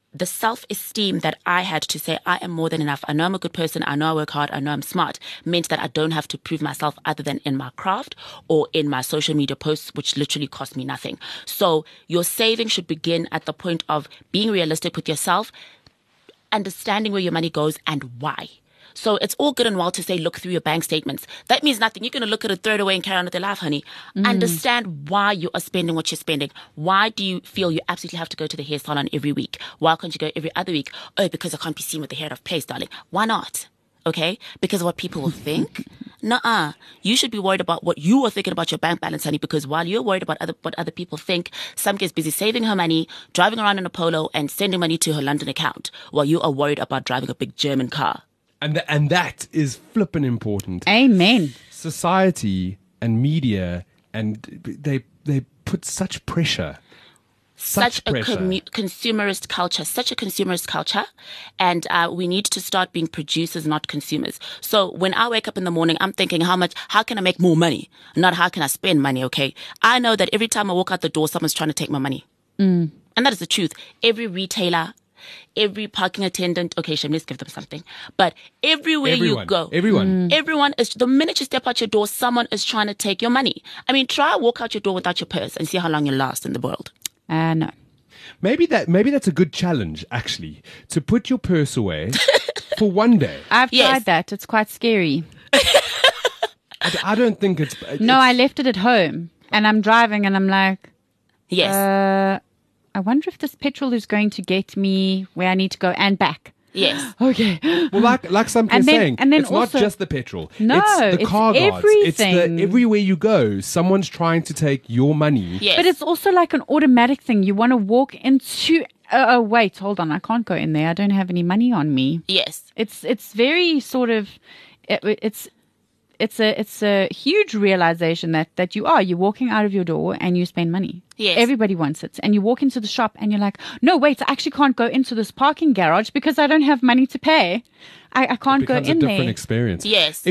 the self-esteem that I had to say I am more than enough, I know I'm a good person, I know I work hard, I know I'm smart, meant that I don't have to prove myself other than in my craft or in my social media posts, which literally cost me nothing. So your saving should begin at the point of being realistic with yourself, understanding where your money goes and why. So it's all good and well to say, look through your bank statements. That means nothing. You're going to look at it, throw it away and carry on with your life, honey. Understand why you are spending what you're spending. Why do you feel you absolutely have to go to the hair salon every week? Why can't you go every other week? Oh, because I can't be seen with the hair out of place, darling. Why not? Okay? Because of what people will think? Nuh-uh. You should be worried about what you are thinking about your bank balance, honey, because while you're worried about what other people think, some gets busy saving her money, driving around in a Polo and sending money to her London account while you are worried about driving a big German car. And that is flippin' important. Amen. Society and media, and they put such pressure. Such a consumerist culture, and we need to start being producers, not consumers. So when I wake up in the morning, I'm thinking, how can I make more money? Not how can I spend money, okay? I know that every time I walk out the door, someone's trying to take my money. And that is the truth. Every retailer, every parking attendant, okay, Shem, let's give them something. But everywhere you go, everyone is, the minute you step out your door, someone is trying to take your money. I mean, try walk out your door without your purse and see how long you last in the world. No. Maybe that's a good challenge, actually, to put your purse away for one day. I've tried that. It's quite scary. I don't think it's... No, I left it at home and I'm driving and I'm like... Yes. I wonder if this petrol is going to get me where I need to go and back. Yes. Okay. Well, like something's saying, and then it's also, not just the petrol. No, it's the car guards. everything. It's everywhere you go, someone's trying to take your money. Yes. But it's also like an automatic thing. You want to walk into... wait, hold on. I can't go in there. I don't have any money on me. Yes. It's very sort of... It's a huge realization that you're walking out of your door and you spend money. Yes. Everybody wants it. And you walk into the shop and you're like, no, wait, I actually can't go into this parking garage because I don't have money to pay. I can't go in there. It becomes a different experience. Yes.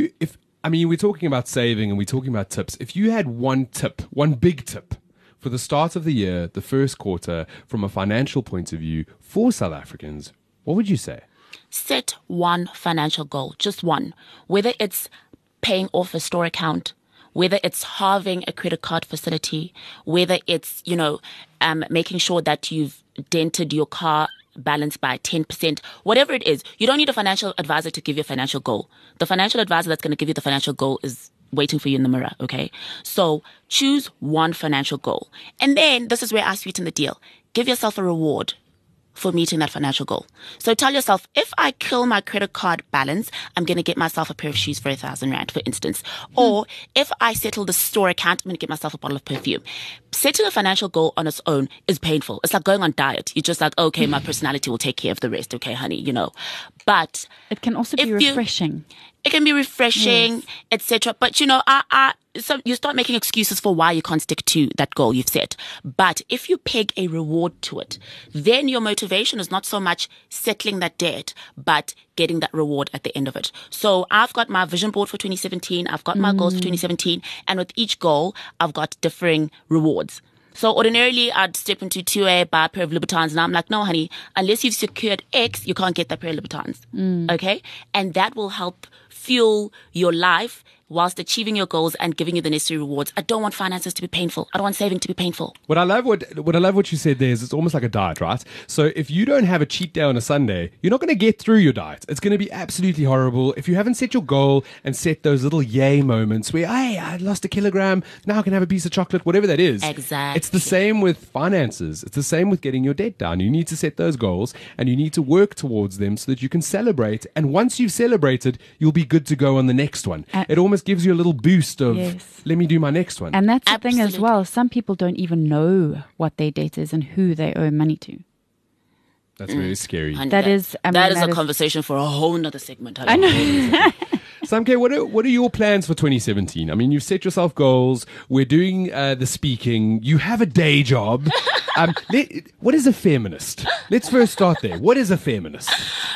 I mean, we're talking about saving and we're talking about tips. If you had one big tip for the start of the year, the first quarter, from a financial point of view for South Africans, what would you say? Set one financial goal, just one. Whether it's paying off a store account, whether it's halving a credit card facility, whether it's, making sure that you've dented your car balance by 10%, whatever it is, you don't need a financial advisor to give you a financial goal. The financial advisor that's going to give you the financial goal is waiting for you in the mirror, okay? So choose one financial goal. And then this is where I sweeten the deal. Give yourself a reward for meeting that financial goal. So tell yourself, if I kill my credit card balance, I'm going to get myself a pair of shoes for 1,000 Rand, for instance. Or if I settle the store account, I'm going to get myself a bottle of perfume. Setting a financial goal on its own is painful. It's like going on diet. You're just like, okay, my personality will take care of the rest. Okay, honey, But it can also be refreshing. It can be refreshing, etc. But so you start making excuses for why you can't stick to that goal you've set. But if you peg a reward to it, then your motivation is not so much settling that debt, but getting that reward at the end of it. So I've got my vision board for 2017. I've got my goals for 2017. And with each goal, I've got differing rewards. So ordinarily, I'd step into 2A, buy a pair of Louboutins, and I'm like, no, honey, unless you've secured X, you can't get that pair of Louboutins. Okay? And that will help fuel your life whilst achieving your goals and giving you the necessary rewards. I don't want finances to be painful. I don't want saving to be painful. What I love what you said there is it's almost like a diet, right? So if you don't have a cheat day on a Sunday, you're not going to get through your diet. It's going to be absolutely horrible. If you haven't set your goal and set those little yay moments where, hey, I lost a kilogram, now I can have a piece of chocolate, whatever that is. Exactly. It's the same with finances. It's the same with getting your debt down. You need to set those goals and you need to work towards them so that you can celebrate. And once you've celebrated, you'll be good to go on the next one. It almost gives you a little boost of, let me do my next one. And that's the thing as well. Some people don't even know what their debt is and who they owe money to. That's very scary. Honey, that is a conversation for a whole nother segment. I know. Samke, what are your plans for 2017? I mean, you've set yourself goals. We're doing the speaking. You have a day job. What is a feminist? Let's first start there. What is a feminist?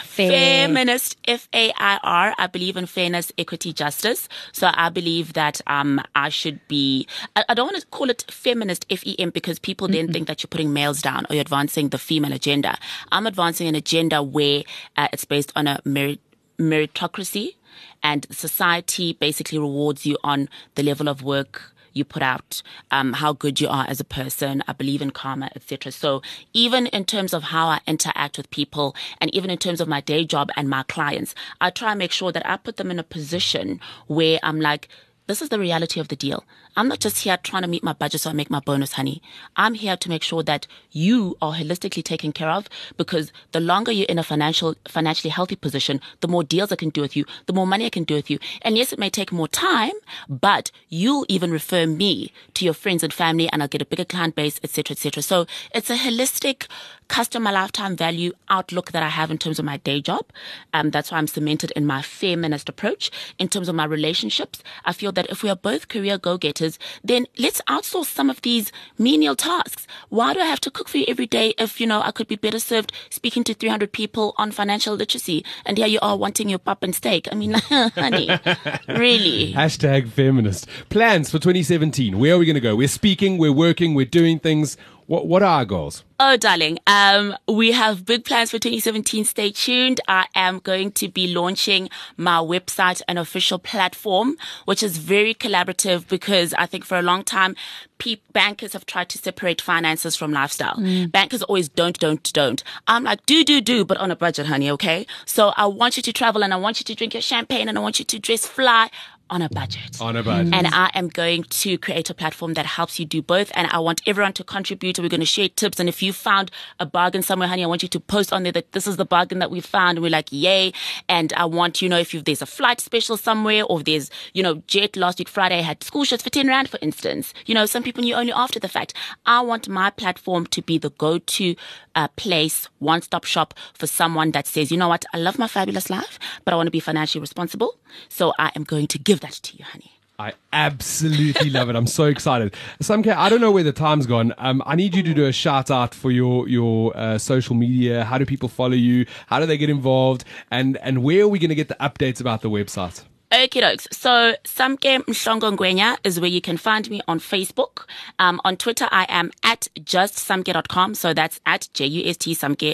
Feminist, F-A-I-R. I believe in fairness, equity, justice. So I believe that I should be. I don't want to call it feminist, F-E-M, because people then think that you're putting males down or you're advancing the female agenda. I'm advancing an agenda where it's based on a meritocracy, and society basically rewards you on the level of work you put out, how good you are as a person. I believe in karma, etc. So even in terms of how I interact with people, and even in terms of my day job and my clients, I try and make sure that I put them in a position where I'm like, this is the reality of the deal. I'm not just here trying to meet my budget so I make my bonus, honey. I'm here to make sure that you are holistically taken care of, because the longer you're in a financially healthy position, the more deals I can do with you, the more money I can do with you. And yes, it may take more time, but you'll even refer me to your friends and family, and I'll get a bigger client base, etc., etc. So it's a holistic customer lifetime value outlook that I have in terms of my day job. That's why I'm cemented in my feminist approach. In terms of my relationships, I feel that if we are both career go-getters, then let's outsource some of these menial tasks. Why do I have to cook for you every day if, I could be better served speaking to 300 people on financial literacy, and here you are wanting your pap and steak? I mean, honey, really. Hashtag feminist. Plans for 2017. Where are we going to go? We're speaking, we're working, we're doing things. What are our goals? Oh, darling, we have big plans for 2017. Stay tuned. I am going to be launching my website and official platform, which is very collaborative, because I think for a long time, bankers have tried to separate finances from lifestyle. Bankers always don't. I'm like, do, but on a budget, honey, okay? So I want you to travel, and I want you to drink your champagne, and I want you to dress fly. On a budget. On a budget. And I am going to create a platform that helps you do both. And I want everyone to contribute. We're going to share tips. And if you found a bargain somewhere, honey, I want you to post on there that this is the bargain that we found. And we're like, yay. And I want, if there's a flight special somewhere, or if there's, Jet last week, Friday, had school shirts for 10 Rand, for instance. Some people knew only after the fact. I want my platform to be the go-to place, one-stop shop for someone that says, you know what, I love my fabulous life, but I want to be financially responsible. So I am going to give that to you, honey. I absolutely love it. I'm so excited. Samke, I don't know where the time's gone. I need you to do a shout out for your social media. How do people follow you? How do they get involved? And where are we going to get the updates about the website? Okie dokes. So Samke Mhlongo Ngwenya is where you can find me on Facebook. On Twitter, I am at justsamke.com. So that's at JUST Samke,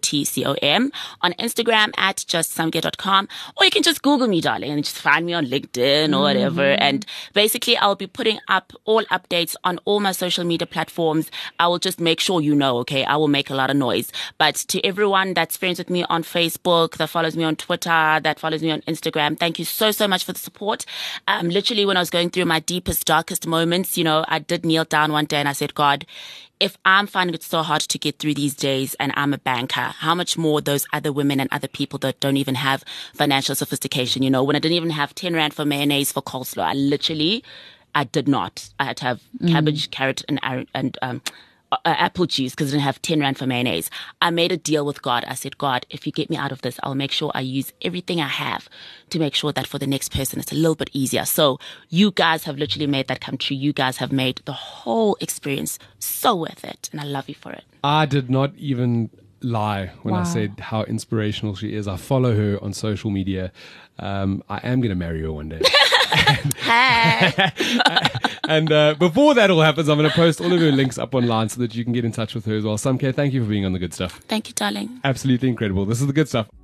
DOTCOM. On Instagram, at justsamke.com. Or you can just Google me, darling, and just find me on LinkedIn or whatever. And basically, I'll be putting up all updates on all my social media platforms. I will just make sure okay? I will make a lot of noise. But to everyone that's friends with me on Facebook, that follows me on Twitter, that follows me on Instagram, thank you so much for the support. Literally, when I was going through my deepest, darkest moments, I did kneel down one day and I said, God, if I'm finding it so hard to get through these days and I'm a banker, how much more those other women and other people that don't even have financial sophistication, when I didn't even have 10 Rand for mayonnaise for coleslaw, I did not. I had to have cabbage, carrot, and apple juice because I didn't have 10 Rand for mayonnaise. I made a deal with God. I said, God, if you get me out of this, I'll make sure I use everything I have to make sure that for the next person, it's a little bit easier. So you guys have literally made that come true. You guys have made the whole experience so worth it. And I love you for it. I did not even lie when I said how inspirational she is. I follow her on social media. I am going to marry her one day. And before that all happens, I'm going to post all of her links up online so that you can get in touch with her as well. Samke, thank you for being on The Good Stuff. Thank you, darling. Absolutely incredible. This is The Good Stuff.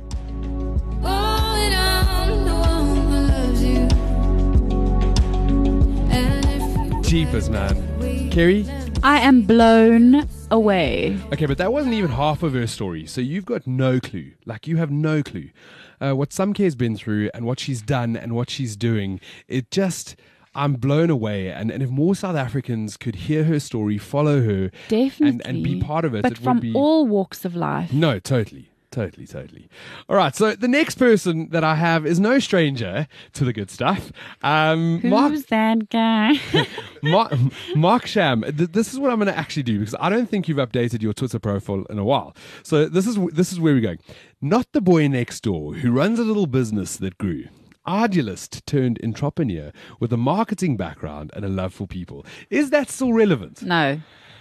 Jeepers, man. Kerry? I am blown away. Okay, but that wasn't even half of her story. So you've got no clue. Like, you have no clue. What Samke has been through and what she's done and what she's doing. I'm blown away. And if more South Africans could hear her story, follow her. Definitely. And be part of it. But it from would be... all walks of life. No, totally. All right, so the next person that I have is no stranger to The Good Stuff. Who's that guy? Mark Sham. This is what I'm going to actually do, because I don't think you've updated your Twitter profile in a while. So this is where we're going. Not the boy next door who runs a little business that grew. idealist turned entrepreneur with a marketing background and a love for people. Is that still relevant? No.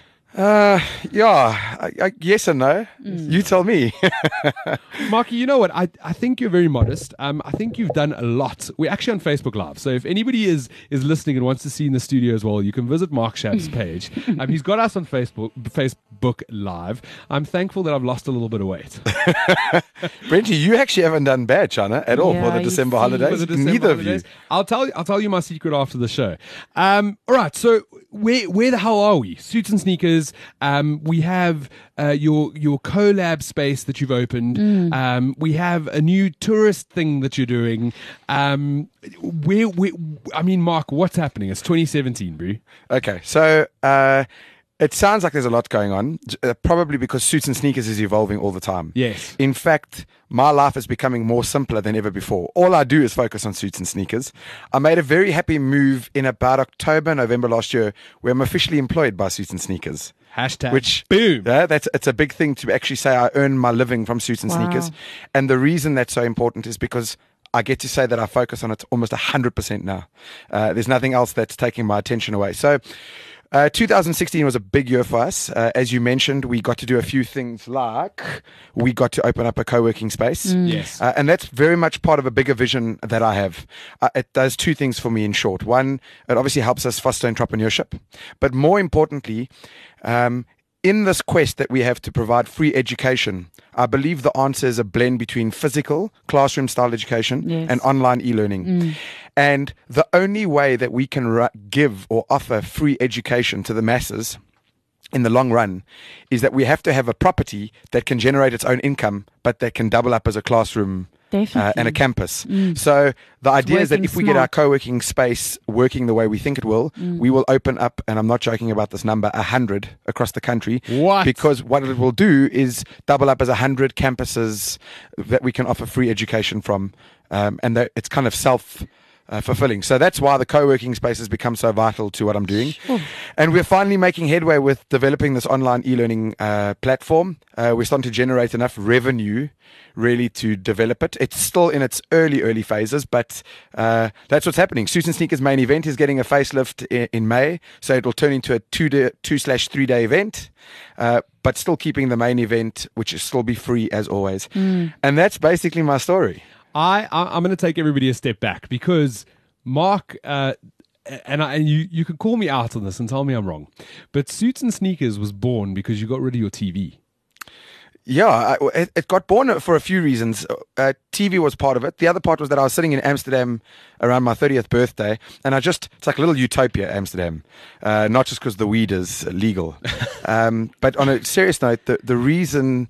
Yes and no. You tell me. Marky, you know what? I think you're very modest. I think you've done a lot. We're actually on Facebook Live. So if anybody is listening and wants to see in the studio as well, you can visit Mark Shab's page. He's got us on Facebook Live. I'm thankful that I've lost a little bit of weight. Brenty, you actually haven't done bad, China, at all for the December holidays. Neither of you. I'll tell you my secret after the show. All right. So where the hell are we? Suits and Sneakers. We have your collab space that you've opened. We have a new tourist thing that you're doing. I mean, Mark, what's happening? It's 2017, bro. Okay, so it sounds like there's a lot going on, probably because Suits and Sneakers is evolving all the time. Yes. In fact, my life is becoming more simpler than ever before. All I do is focus on Suits and Sneakers. I made a very happy move in about October, November last year, where I'm officially employed by Suits and Sneakers. Hashtag Which, boom. Yeah, it's a big thing to actually say I earn my living from Suits and Sneakers. And the reason that's so important is because I get to say that I focus on it almost 100% now. There's nothing else that's taking my attention away. So 2016 was a big year for us. As you mentioned, we got to do a few things like we got to open up a co-working space. Yes. And that's very much part of a bigger vision that I have. It does two things for me in short. One, it obviously helps us foster entrepreneurship. But more importantly, in this quest that we have to provide free education, I believe the answer is a blend between physical, classroom-style education and online e-learning. And the only way that we can give or offer free education to the masses in the long run is that we have to have a property that can generate its own income, but that can double up as a classroom and a campus. So the idea is that if we get our co-working space working the way we think it will, we will open up, and I'm not joking about this number, 100 across the country. What? Because what it will do is double up as 100 campuses that we can offer free education from. And that it's kind of fulfilling. So that's why the co-working space has become so vital to what I'm doing. And we're finally making headway with developing this online e-learning platform. We're starting to generate enough revenue really to develop it. It's still in its early phases, but that's what's happening. Suits and Sneakers main event is getting a facelift in May, so it will turn into a 2/3 day event, but still keeping the main event, which will still be free as always. And that's basically my story. I'm going to take everybody a step back because Mark, and you can call me out on this and tell me I'm wrong, but Suits and Sneakers was born because you got rid of your TV. Yeah, it got born for a few reasons. TV was part of it. The other part was that I was sitting in Amsterdam around my 30th birthday, and it's like a little utopia, Amsterdam. Not just because the weed is legal. But on a serious note, the reason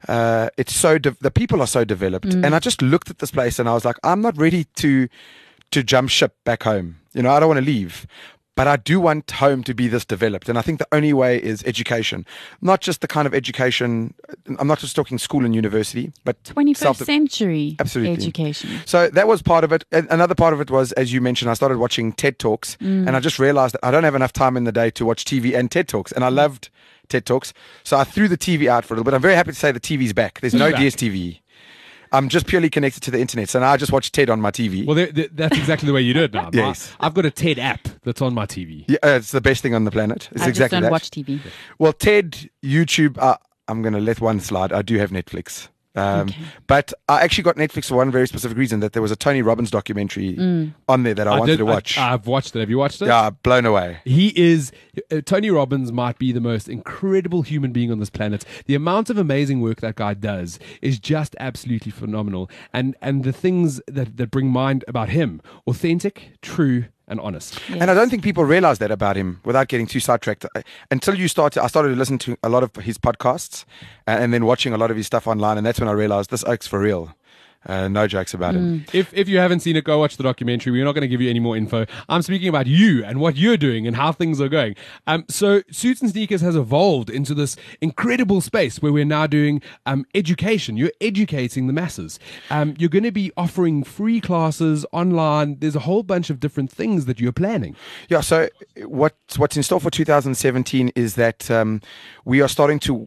the people are so developed, and I just looked at this place and I was like, I'm not ready to jump ship back home. I don't want to leave. But I do want home to be this developed. And I think the only way is education. Not just the kind of education, I'm not just talking school and university, but 21st century education. So that was part of it. And another part of it was, as you mentioned, I started watching TED Talks. And I just realized that I don't have enough time in the day to watch TV and TED Talks. And I loved TED Talks. So I threw the TV out for a little bit. I'm very happy to say the TV's back. There's no DSTV. I'm just purely connected to the internet. So now I just watch TED on my TV. Well, that's exactly the way you do it now. Yes. I've got a TED app that's on my TV. Yeah, it's the best thing on the planet. It's I exactly just don't that. watch TV. Well, TED, YouTube, I'm going to let one slide. I do have Netflix. But I actually got Netflix for one very specific reason, that there was a Tony Robbins documentary on there that I wanted to watch. I've watched it. Have you watched it? Yeah, blown away. Tony Robbins might be the most incredible human being on this planet. The amount of amazing work that guy does is just absolutely phenomenal. And the things that bring mind about him, authentic, true, and honest. Yes. And I don't think people realize that about him, without getting too sidetracked. Until I started to listen to a lot of his podcasts and then watching a lot of his stuff online. And that's when I realized this oak's for real. No jokes about him. If you haven't seen it, go watch the documentary. We're not going to give you any more info. I'm speaking about you and what you're doing and how things are going. So Suits and Sneakers has evolved into this incredible space where we're now doing education. You're educating the masses. You're going to be offering free classes online. There's a whole bunch of different things that you're planning. Yeah, so what's in store for 2017 is that we are starting to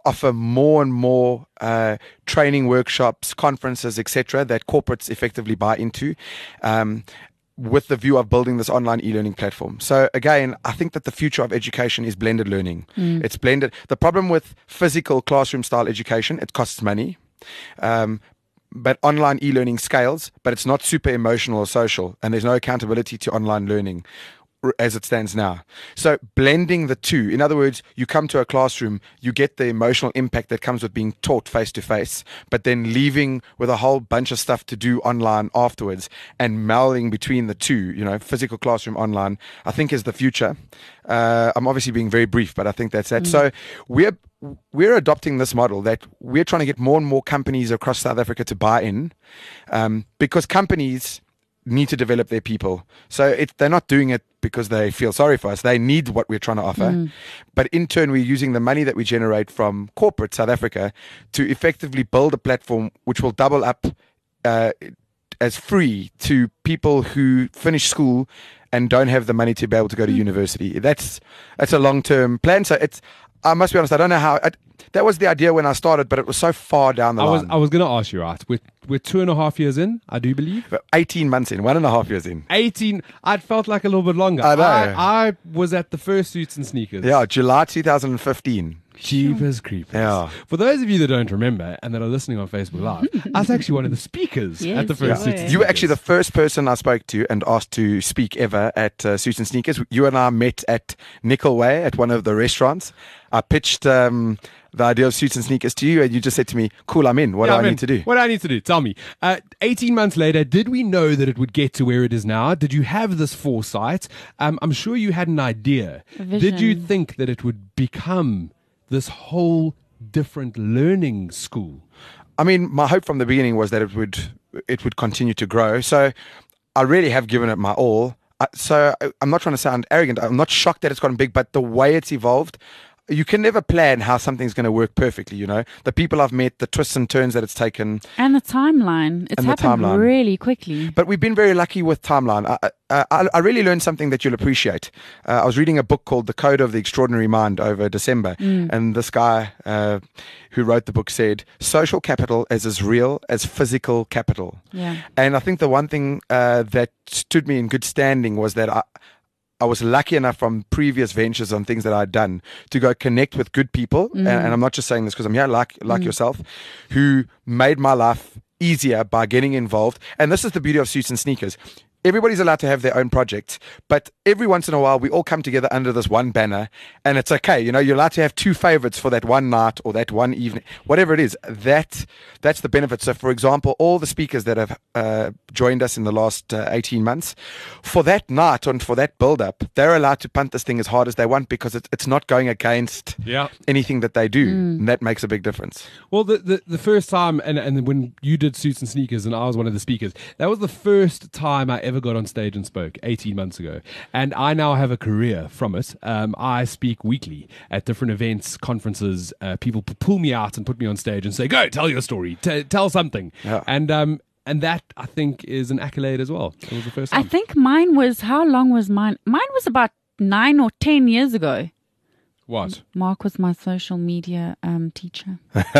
offer more and more training workshops, conferences, etc., that corporates effectively buy into. With the view of building this online e-learning platform. So again, I think that the future of education is blended learning. It's blended. The problem with physical classroom style education, it costs money. But online e-learning scales, but it's not super emotional or social, and there's no accountability to online learning as it stands now. So blending the two, in other words, you come to a classroom, you get the emotional impact that comes with being taught face to face, but then leaving with a whole bunch of stuff to do online afterwards, and melding between the two, physical classroom, online, I think is the future. I'm obviously being very brief, but I think that's it. So we're adopting this model that we're trying to get more and more companies across South Africa to buy in, because companies need to develop their people. So they're not doing it because they feel sorry for us. They need what we're trying to offer. But in turn, we're using the money that we generate from corporate South Africa to effectively build a platform which will double up as free to people who finish school and don't have the money to be able to go to university. That's a long-term plan. So I must be honest, I don't know how. That was the idea when I started, but it was so far down the line. I was going to ask you, right? We're 2.5 years in, I do believe. 18 months in, 1.5 years in. 18. I'd felt like a little bit longer. I know. I was at the first Suits and Sneakers. Yeah, July 2015. Jeepers creepers. Yeah. For those of you that don't remember and that are listening on Facebook Live, I was actually one of the speakers at the first Suits and Sneakers. You were actually the first person I spoke to and asked to speak ever at Suits and Sneakers. You and I met at Nickel Way at one of the restaurants. I pitched the idea of Suits and Sneakers to you, and you just said to me, cool, I'm in. What do I need to do? What do I need to do? Tell me. 18 months later, did we know that it would get to where it is now? Did you have this foresight? I'm sure you had an idea. Did you think that it would become this whole different learning school? I mean, my hope from the beginning was that it would continue to grow. So I really have given it my all. So I'm not trying to sound arrogant. I'm not shocked that it's gotten big, but the way it's evolved, you can never plan how something's going to work perfectly, The people I've met, the twists and turns that it's taken. And the timeline. It's happened really quickly. But we've been very lucky with timeline. I really learned something that you'll appreciate. I was reading a book called The Code of the Extraordinary Mind over December. And this guy who wrote the book said, social capital is as real as physical capital. Yeah. And I think the one thing that stood me in good standing was that I was lucky enough from previous ventures on things that I'd done to go connect with good people. And I'm not just saying this because I'm here like yourself, who made my life easier by getting involved. And this is the beauty of Suits and Sneakers. Everybody's allowed to have their own projects, but every once in a while we all come together under this one banner, and it's okay. You're allowed to have two favorites for that one night or that one evening, whatever it is. That's the benefit. So, for example, all the speakers that have joined us in the last 18 months, for that night and for that build-up, they're allowed to punt this thing as hard as they want because it's not going against anything that they do, and that makes a big difference. Well, the first time, and when you did Suits and Sneakers and I was one of the speakers, that was the first time I ever got on stage and spoke 18 months ago, and I now have a career from it. I speak weekly at different events, conferences. People pull me out and put me on stage and say, go tell your story, tell something. And that, I think, is an accolade as well. It was the first time. I think mine was, how long was mine? Mine was about 9 or 10 years ago. What? Mark was my social media teacher.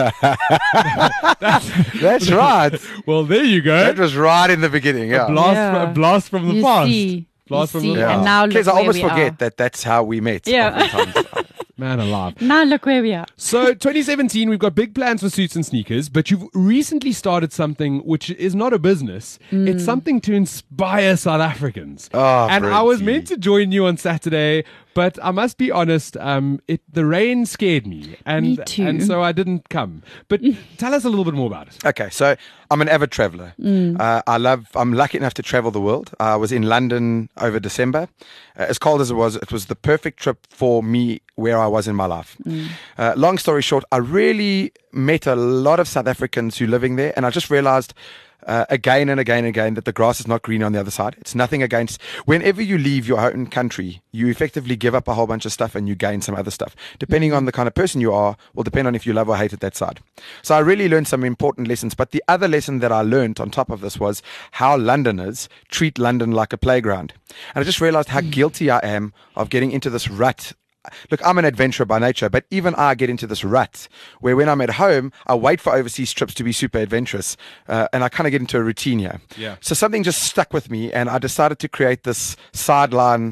That's right. Well, there you go. That was right in the beginning. Yeah. A blast from the past. Blast from the past. And now look Kids, I where almost we forget are. that's how we met. Yeah. Man alive. Now look where we are. So 2017, we've got big plans for Suits and Sneakers, but you've recently started something which is not a business. It's something to inspire South Africans. And I was meant to join you on Saturday, but I must be honest, the rain scared me. Me too. And so I didn't come. But tell us a little bit more about it. Okay, so I'm an avid traveler. I'm lucky enough to travel the world. I was in London over December. As cold as it was the perfect trip for me where I was in my life. Long story short, I really met a lot of South Africans who are living there, and I just realized again and again and again that the grass is not green on the other side. It's nothing against. Whenever you leave your own country, you effectively give up a whole bunch of stuff and you gain some other stuff. Depending on the kind of person you are, will depend on if you love or hate it that side. So I really learned some important lessons. But the other lesson that I learned on top of this was how Londoners treat London like a playground. And I just realized how guilty I am of getting into this rut look, I'm an adventurer by nature, but even I get into this rut where when I'm at home, I wait for overseas trips to be super adventurous, and I kind of get into a routine here. Yeah. So something just stuck with me, and I decided to create this sideline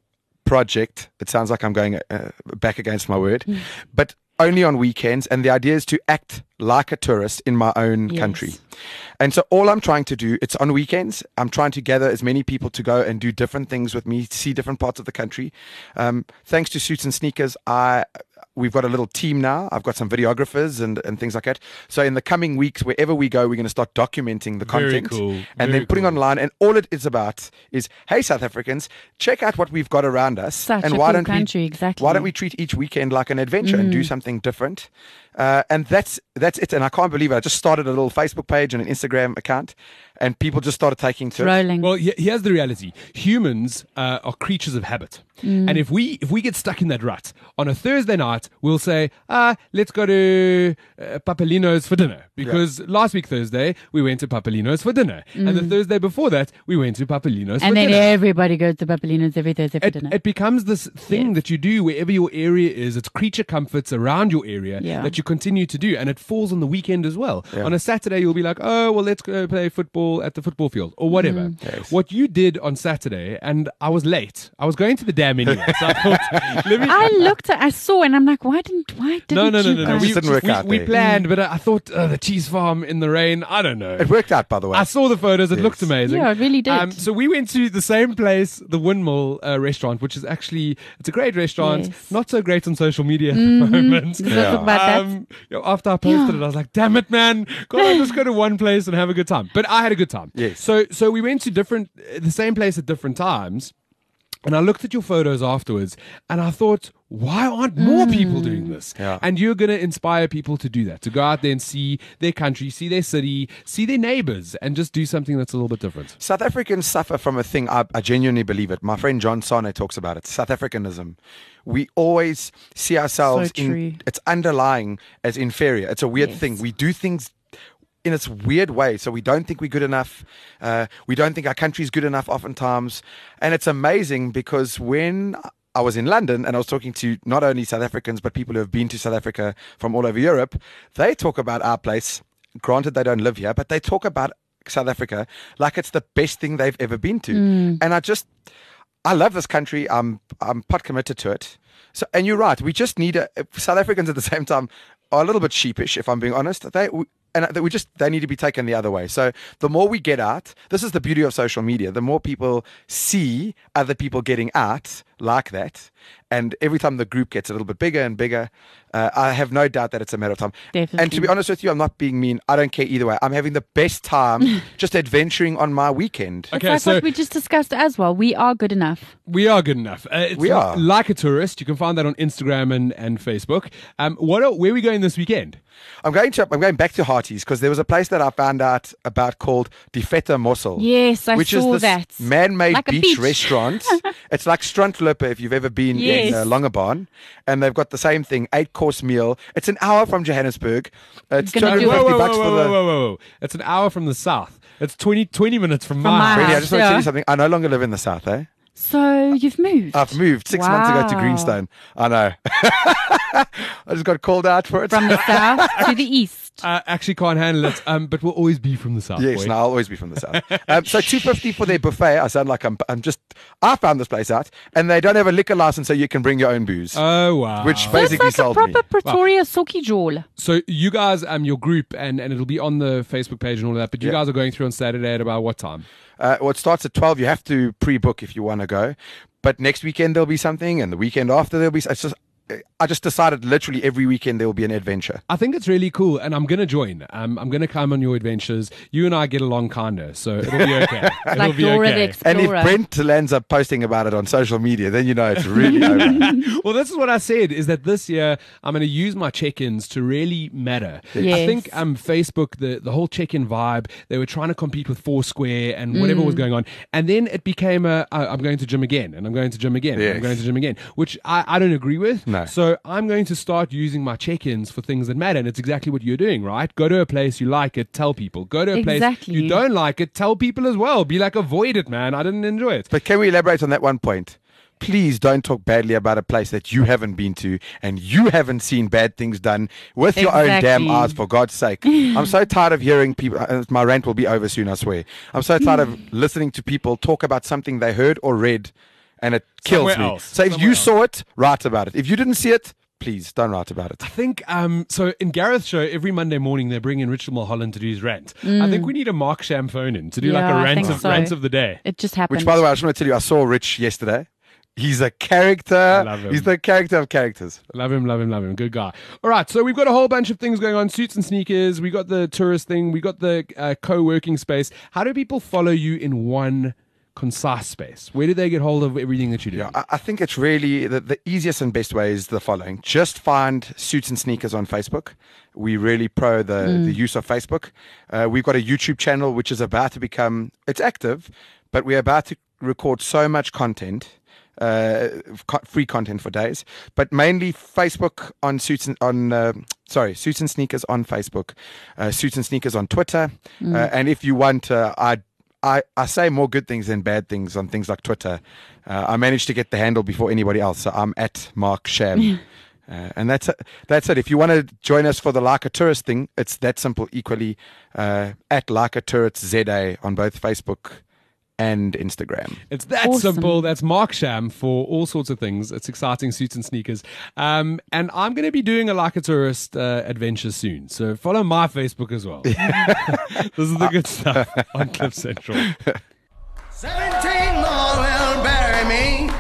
project. It sounds like I'm going back against my word, but only on weekends. And the idea is to act like a tourist in my own country. And so all I'm trying to do, it's on weekends. I'm trying to gather as many people to go and do different things with me, see different parts of the country. Thanks to Suits and Sneakers, we've got a little team now. I've got some videographers and things like that. So in the coming weeks, wherever we go, we're going to start documenting the Very content cool. and Very then putting cool. online. And all it is about is, hey, South Africans, check out what we've got around us. Such and a why cool don't country, we, exactly. Why don't we treat each weekend like an adventure and do something different? And that's it. And I can't believe it. I just started a little Facebook page and an Instagram account, and people just started taking to it. Rolling. Well, here's the reality: humans are creatures of habit, and if we get stuck in that rut on a Thursday night, we'll say, let's go to Papalino's for dinner, because last week Thursday we went to Papalino's for dinner, and the Thursday before that we went to Papalino's and for then dinner. everybody goes to Papalino's every Thursday for dinner. It becomes this thing Yes. that you do wherever your area is. It's creature comforts around your area Yeah. that you continue to do, and it falls on the weekend as well. On a Saturday, you'll be like, oh, well, let's go play football at the football field or whatever. Yes. What you did on Saturday, and I was late. I was going to the dam anyway, so I thought, let me. I saw, and I'm like, why didn't No. you It guys? didn't work out We there. planned, but I thought the cheese farm in the rain. I don't know. It worked out, by the way. I saw the photos. It Yes. looked amazing. Yeah, it really did. So we went to the same place, the Windmill restaurant, which is actually it's a great restaurant. Yes. Not so great on social media at the moment. Let's talk about that. After I posted it, I was like, "Damn it, man! Can't I just go to one place and have a good time?" But I had a good time. Yes. So we went to the same place at different times. And I looked at your photos afterwards and I thought, why aren't more people doing this? Yeah. And you're going to inspire people to do that, to go out there and see their country, see their city, see their neighbors, and just do something that's a little bit different. South Africans suffer from a thing, I genuinely believe it. My friend John Sane talks about it, South Africanism. We always see ourselves So true. in, it's underlying as inferior. It's a weird Yes. thing. We do things in its weird way. So we don't think we're good enough. We don't think our country's good enough oftentimes. And it's amazing because when I was in London and I was talking to not only South Africans, but people who have been to South Africa from all over Europe, they talk about our place. Granted, they don't live here, but they talk about South Africa like it's the best thing they've ever been to. And I love this country. I'm pot committed to it. So, and you're right. We just need South Africans at the same time are a little bit sheepish, if I'm being honest. They need to be taken the other way. So the more we get out, this is the beauty of social media. The more people see other people getting out like that, and every time the group gets a little bit bigger and bigger, I have no doubt that it's a matter of time. Definitely. And to be honest with you, I'm not being mean. I don't care either way. I'm having the best time just adventuring on my weekend. It's like what we just discussed as well. We are good enough. We are good enough. We are. Like a Tourist. You can find that on Instagram and Facebook. Where are we going this weekend? I'm going back to Harties because there was a place that I found out about called Die Vette Mossel. Yes, I which saw is this that. man-made Like a beach beach. restaurant. It's like Strandloper if you've ever been Yes. in Langebaan. And they've got the same thing, 8-course meal. It's an hour from Johannesburg. It's Gonna do it. $250 for the... Whoa. It's an hour from the south. It's 20 minutes from From my my house. Really, I house. just want to tell Yeah. you something. I no longer live in the south, eh? So you've moved. I've moved 6 months ago to Wow. Greenstone. I know. I just got called out for it. From the south to the east. Actually can't handle it, but we'll always be from the south. Yes, boy. no, I'll always be from the south. So $250 for their buffet. I sound like I found this place out, and they don't have a liquor license, so you can bring your own booze. Oh wow. Which So it's basically like a sold me. proper Pretoria Socky Jawl. So you guys, your group, and it'll be on the Facebook page and all of that. But you Yeah. guys are going through on Saturday at about what time? Well, it starts at 12. You have to pre-book if you want to go. But next weekend there'll be something, and the weekend after there'll be. I just decided literally every weekend there will be an adventure. I think it's really cool, and I'm gonna join. I'm gonna come on your adventures. You and I get along kinda, so it'll be okay. It'll Like be Dora the okay. Explorer. And if Brent lands up posting about it on social media, then you know it's really over. Well, this is what I said, is that this year I'm going to use my check-ins to really matter. I Yes. think Facebook, the whole check-in vibe, they were trying to compete with Foursquare and whatever was going on. And then it became I'm going to gym again, and I'm going to gym again, and I'm Yes. going to gym again, which I don't agree with. No. So I'm going to start using my check-ins for things that matter. And it's exactly what you're doing, right? Go to a place, you like it, tell people. Go to a place Exactly. you don't like it, tell people as well. Be like, avoid it, man. I didn't enjoy it. But can we elaborate on that one point? please don't talk badly about a place that you haven't been to and you haven't seen bad things done with your own damn Exactly. eyes, for God's sake. I'm so tired of hearing people, my rant will be over soon, I swear. I'm so tired of listening to people talk about something they heard or read, and it kills Somewhere me. else. So if Somewhere you else. saw it, write about it. If you didn't see it, please don't write about it. I think so. In Gareth's show, every Monday morning they bring in Richard Mulholland to do his rant. I think we need a Mark Sham phone in to do like Yeah, a I rant think of so. rant of the day. It just happened. Which, by the way, I just want to tell you, I saw Rich yesterday. He's a character. love him. He's the character of characters. Love him, love him, love him. Good guy. All right, so we've got a whole bunch of things going on. Suits and sneakers. We got the tourist thing. We got the co-working space. How do people follow you in one concise space? Where do they get hold of everything that you do? Yeah, I think it's really the easiest and best way is the following. Just find Suits and Sneakers on Facebook. We really pro the use of Facebook. We've got a YouTube channel which is about to become, it's active, but we're about to record so much content, free content for days, but mainly Facebook on Suits and Sneakers on Facebook, Suits and Sneakers on Twitter, and if you want, I say more good things than bad things on things like Twitter. I managed to get the handle before anybody else, so I'm at Mark Sham. And that's it. If you want to join us for the Like a Tourist thing, it's that simple. Equally, at Like a Tourist ZA on both Facebook and Instagram. It's that Awesome. simple. That's Mark Sham for all sorts of things. It's exciting, Suits and Sneakers. And I'm going to be doing a Like a Tourist adventure soon. So follow my Facebook as well. This is the good stuff on Cliff Central. 17 more will bury me.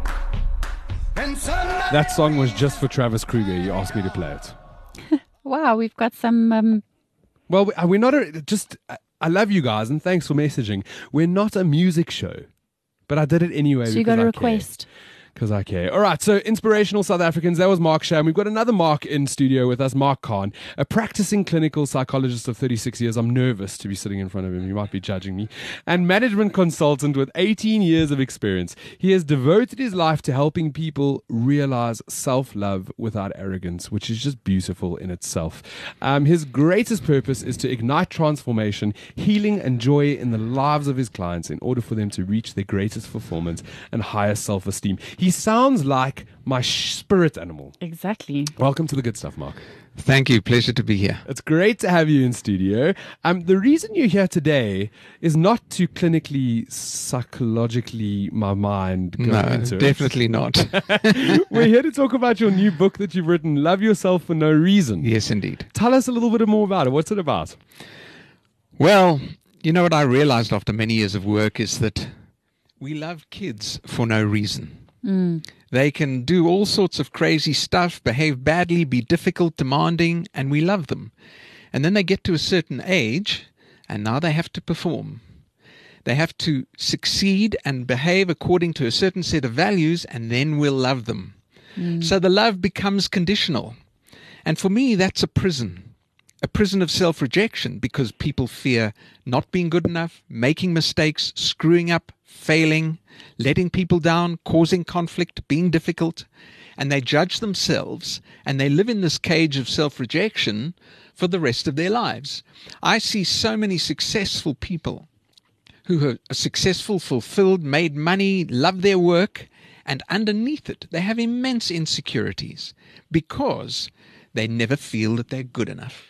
And someday That song was just for Travis Kruger. You asked me to play it. Wow, we've got some. Well, we're not just. I love you guys and thanks for messaging. We're not a music show, but I did it anyway. So you got a request. Because I care. All right, so inspirational South Africans. That was Mark Sham. We've got another Mark in studio with us, Mark Khan, a practicing clinical psychologist of 36 years. I'm nervous to be sitting in front of him. He might be judging me. And management consultant with 18 years of experience. He has devoted his life to helping people realize self-love without arrogance, which is just beautiful in itself. His greatest purpose is to ignite transformation, healing, and joy in the lives of his clients in order for them to reach their greatest fulfillment and highest self-esteem. He sounds like my spirit animal. Exactly. Welcome to the good stuff, Mark. Thank you. Pleasure to be here. It's great to have you in studio. The reason you're here today is not to clinically, psychologically, my mind go No, into definitely not. it. We're here to talk about your new book that you've written, Love Yourself for No Reason. Yes, indeed. Tell us a little bit more about it. What's it about? Well, you know what I realized after many years of work is that we love kids for no reason. They can do all sorts of crazy stuff, behave badly, be difficult, demanding, and we love them. And then they get to a certain age, and now they have to perform. They have to succeed and behave according to a certain set of values, and then we'll love them. So the love becomes conditional. And for me, that's a prison of self-rejection, because people fear not being good enough, making mistakes, screwing up, failing, letting people down, causing conflict, being difficult. And they judge themselves, and they live in this cage of self-rejection for the rest of their lives. I see so many successful people who are successful, fulfilled, made money, love their work, and underneath it, they have immense insecurities because they never feel that they're good enough.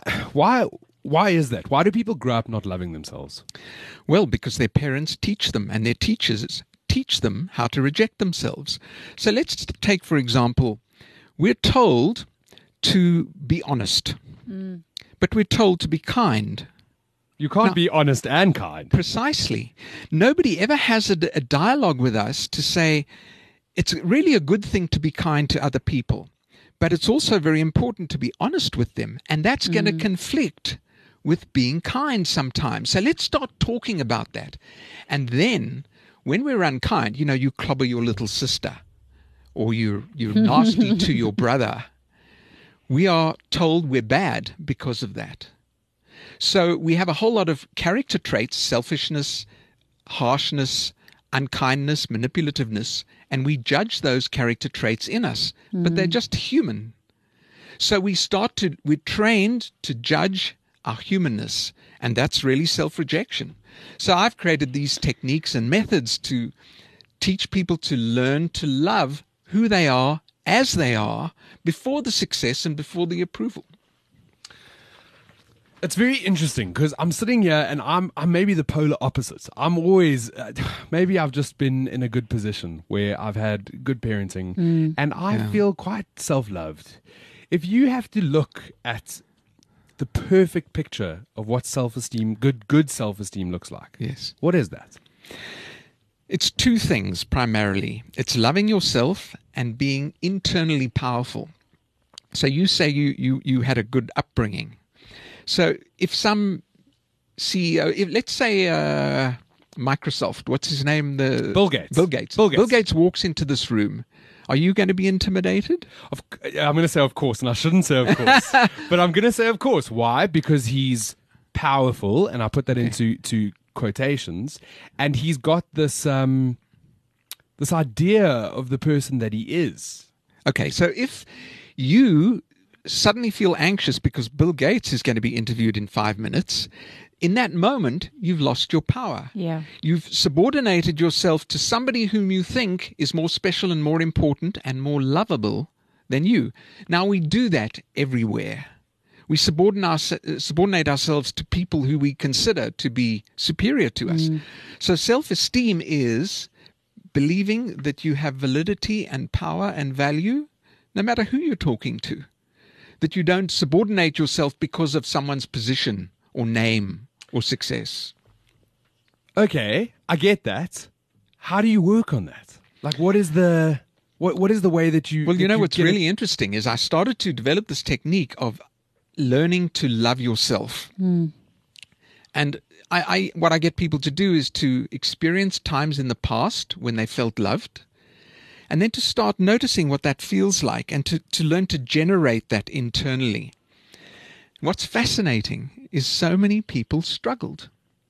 Why is that? Why do people grow up not loving themselves? Well, because their parents teach them, and their teachers teach them how to reject themselves. So let's take, for example, we're told to be honest, but we're told to be kind. You can't No. be honest and kind. Precisely. Nobody ever has a dialogue with us to say, it's really a good thing to be kind to other people, but it's also very important to be honest with them. And that's going to conflict with being kind sometimes. So let's start talking about that. And then when we're unkind, you know, you clobber your little sister, or you're nasty to your brother, we are told we're bad because of that. So we have a whole lot of character traits, selfishness, harshness, unkindness, manipulativeness, and we judge those character traits in us, but they're just human. So we're trained to judge our humanness, and that's really self-rejection. So I've created these techniques and methods to teach people to learn to love who they are as they are before the success and before the approval. It's very interesting because I'm sitting here and I'm maybe the polar opposite. I'm always, maybe I've just been in a good position where I've had good parenting and I feel quite self-loved. If you have to look at the perfect picture of what self-esteem, good self-esteem looks like, Yes. what is that? It's two things primarily. It's loving yourself and being internally powerful. So you say you had a good upbringing. So if some CEO, let's say Microsoft, what's his name? Bill Gates. Bill Gates. Bill Gates walks into this room. Are you going to be intimidated? I'm going to say of course, and I shouldn't say of course, but I'm going to say of course. Why? Because he's powerful, and I put that into quotations, and he's got this this idea of the person that he is. Okay, so if you suddenly feel anxious because Bill Gates is going to be interviewed in 5 minutes, in that moment, you've lost your power. Yeah. You've subordinated yourself to somebody whom you think is more special and more important and more lovable than you. Now, we do that everywhere. We subordinate ourselves to people who we consider to be superior to us. So self-esteem is believing that you have validity and power and value, no matter who you're talking to. That you don't subordinate yourself because of someone's position or name or success. Okay, I get that. How do you work on that? Like, what is the way that you? Well, you know what's get really interesting is I started to develop this technique of learning to love yourself. And I what I get people to do is to experience times in the past when they felt loved, and then to start noticing what that feels like and to learn to generate that internally. What's fascinating is so many people struggled.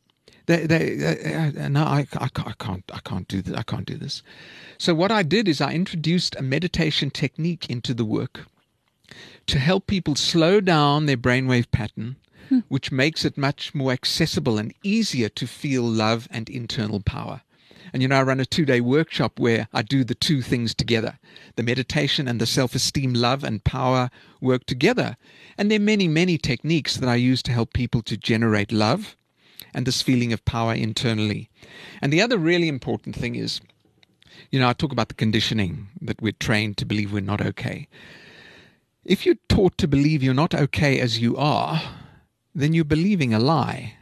No, I can't do this. I can't do this. So what I did is I introduced a meditation technique into the work to help people slow down their brainwave pattern, which makes it much more accessible and easier to feel love and internal power. And, you know, I run a 2-day workshop where I do the two things together. The meditation and the self-esteem, love and power work together. And there are many, many techniques that I use to help people to generate love and this feeling of power internally. And the other really important thing is, you know, I talk about the conditioning that we're trained to believe we're not okay. If you're taught to believe you're not okay as you are, then you're believing a lie.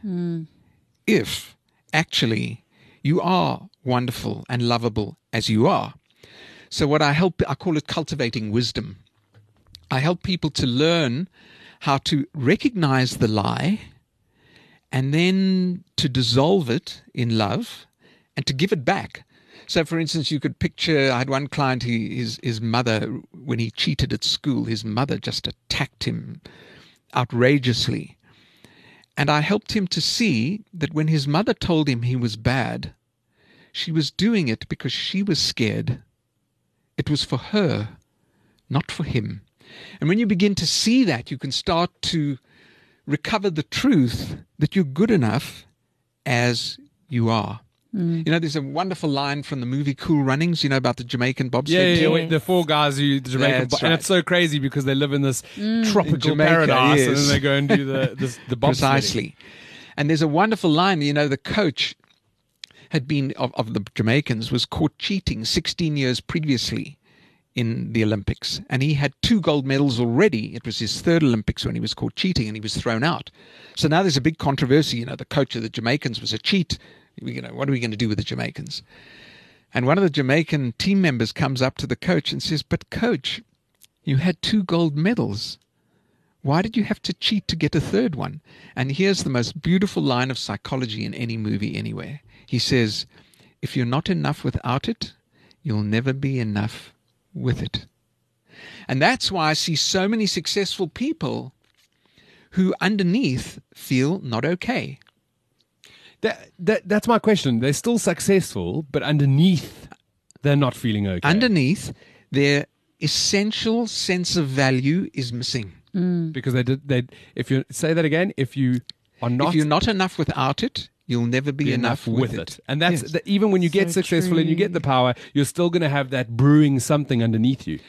If actually you are wonderful and lovable as you are. So what I call it cultivating wisdom. I help people to learn how to recognize the lie and then to dissolve it in love and to give it back. So, for instance, you could picture, I had one client, his mother, when he cheated at school, his mother just attacked him outrageously. And I helped him to see that when his mother told him he was bad, she was doing it because she was scared. It was for her, not for him. And when you begin to see that, you can start to recover the truth that you're good enough as you are. You know, there's a wonderful line from the movie Cool Runnings, you know, about the Jamaican bobsled team. Yeah, the four guys the Jamaican, That's and right. it's so crazy because they live in this tropical Jamaica, paradise, and yes. then they go and do the bobsledding. Precisely. And there's a wonderful line, you know, the coach had been, of the Jamaicans, was caught cheating 16 years previously in the Olympics. And he had 2 gold medals already. It was his 3rd Olympics when he was caught cheating and he was thrown out. So now there's a big controversy. You know, the coach of the Jamaicans was a cheat. You know, what are we going to do with the Jamaicans? And one of the Jamaican team members comes up to the coach and says, "But coach, you had 2 gold medals. Why did you have to cheat to get a 3rd one?" And here's the most beautiful line of psychology in any movie anywhere. He says, "If you're not enough without it, you'll never be enough with it." And that's why I see so many successful people who underneath feel not okay. That's my question. They're still successful, but underneath, they're not feeling okay. Underneath, their essential sense of value is missing. Because if you say that again, if you're not enough without it, you'll never be enough with it. And that's Yes. even when you get So successful and you true. get the power, you're still going to have that brewing something underneath you.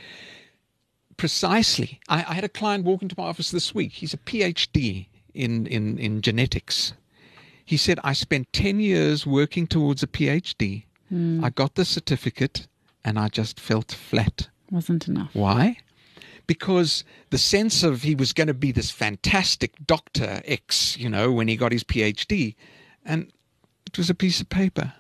Precisely. I had a client walk into my office this week. He's a PhD in genetics. He said, I spent 10 years working towards a PhD. I got the certificate and I just felt flat. Wasn't enough. Why? Because the sense of he was going to be this fantastic Dr. X, when he got his PhD, and it was a piece of paper.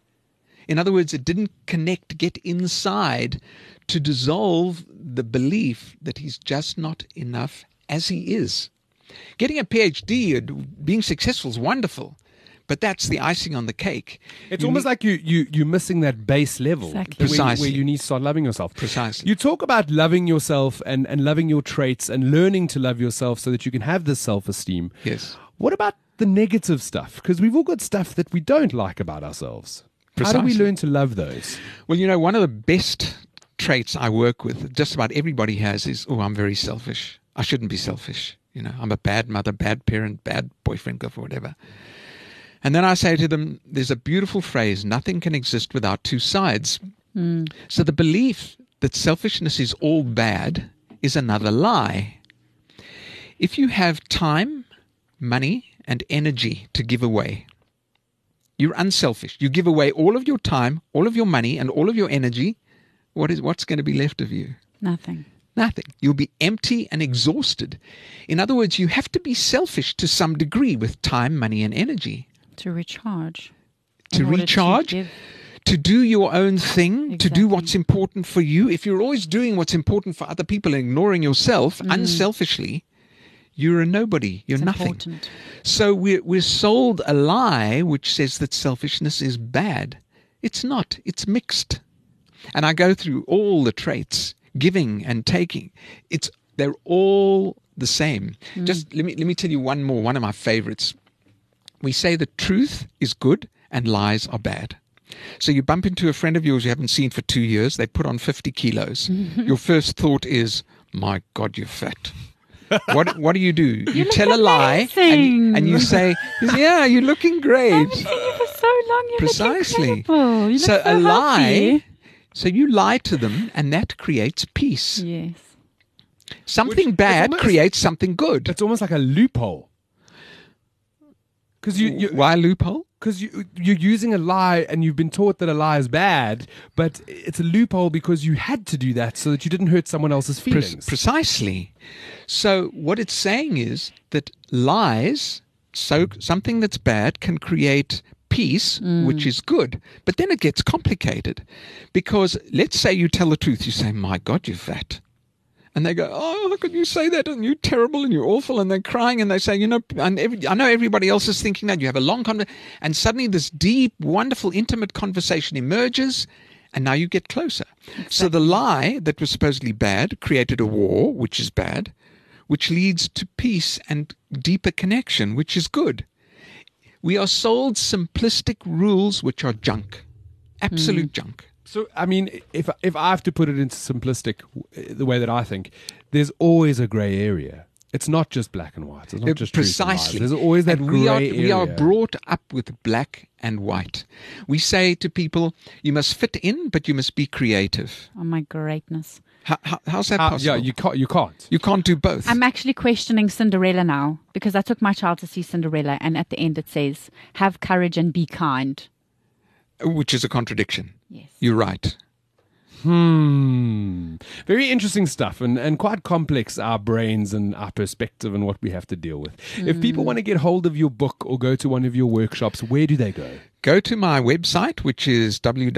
In other words, it didn't get inside to dissolve the belief that he's just not enough as he is. Getting a PhD and being successful is wonderful, but that's the icing on the cake. It's You almost need- like you're missing that base level Exactly. where, Precisely. where you need to start loving yourself. Precisely. You talk about loving yourself and loving your traits and learning to love yourself so that you can have this self-esteem. Yes. What about the negative stuff? Because we've all got stuff that we don't like about ourselves. How do we Precisely. learn to love those? Well, one of the best traits I work with, just about everybody has, is, I'm very selfish. I shouldn't be selfish. I'm a bad mother, bad parent, bad boyfriend, girlfriend, whatever. And then I say to them, there's a beautiful phrase, nothing can exist without two sides. So the belief that selfishness is all bad is another lie. If you have time, money, and energy to give away, you're unselfish. You give away all of your time, all of your money, and all of your energy. What's going to be left of you? Nothing. Nothing. You'll be empty and exhausted. In other words, you have to be selfish to some degree with time, money, and energy. To recharge. To In order recharge, give. to do your own thing, to do Exactly. what's important for you. If you're always doing what's important for other people and ignoring yourself unselfishly, you're a nobody. You're It's nothing. important. So we're sold a lie which says that selfishness is bad. It's not. It's mixed. And I go through all the traits, giving and taking. They're all the same. Just let me tell you one more, one of my favorites. We say that truth is good and lies are bad. So you bump into a friend of yours you haven't seen for 2 years. They put on 50 kilos. Your first thought is, my God, you're fat. What do? You look tell a lie amazing. and you say, yeah, you're looking great. I haven't seen you for so long. You Precisely. look incredible. You look So so a lie, healthy. so you lie to them and that creates peace. Yes. Something Which- bad it's almost- creates something good. It's almost like a loophole. Because Why loophole? you're using a lie and you've been taught that a lie is bad, but it's a loophole because you had to do that so that you didn't hurt someone else's feelings. Precisely. So what it's saying is that lies, so something that's bad can create peace, which is good. But then it gets complicated because let's say you tell the truth. You say, my God, you're fat. And they go, oh, how could you say that? And you're terrible and you're awful. And they're crying and they say, I know everybody else is thinking that. You have a long conversation. And suddenly this deep, wonderful, intimate conversation emerges. And now you get closer. So the lie that was supposedly bad created a war, which is bad, which leads to peace and deeper connection, which is good. We are sold simplistic rules, which are junk, absolute junk. So, I mean, if I have to put it into simplistic, the way that I think, there's always a grey area. It's not just black and white. It's not just truth and lies. Precisely. There's always that And grey area. we are brought up with black and white. We say to people, you must fit in, but you must be creative. Oh, my greatness. How's that possible? Yeah, you can't. You can't do both. I'm actually questioning Cinderella now because I took my child to see Cinderella and at the end it says, have courage and be kind. Which is a contradiction. Yes. You're right. Very interesting stuff and quite complex, our brains and our perspective and what we have to deal with. If people want to get hold of your book or go to one of your workshops, where do they go? Go to my website, which is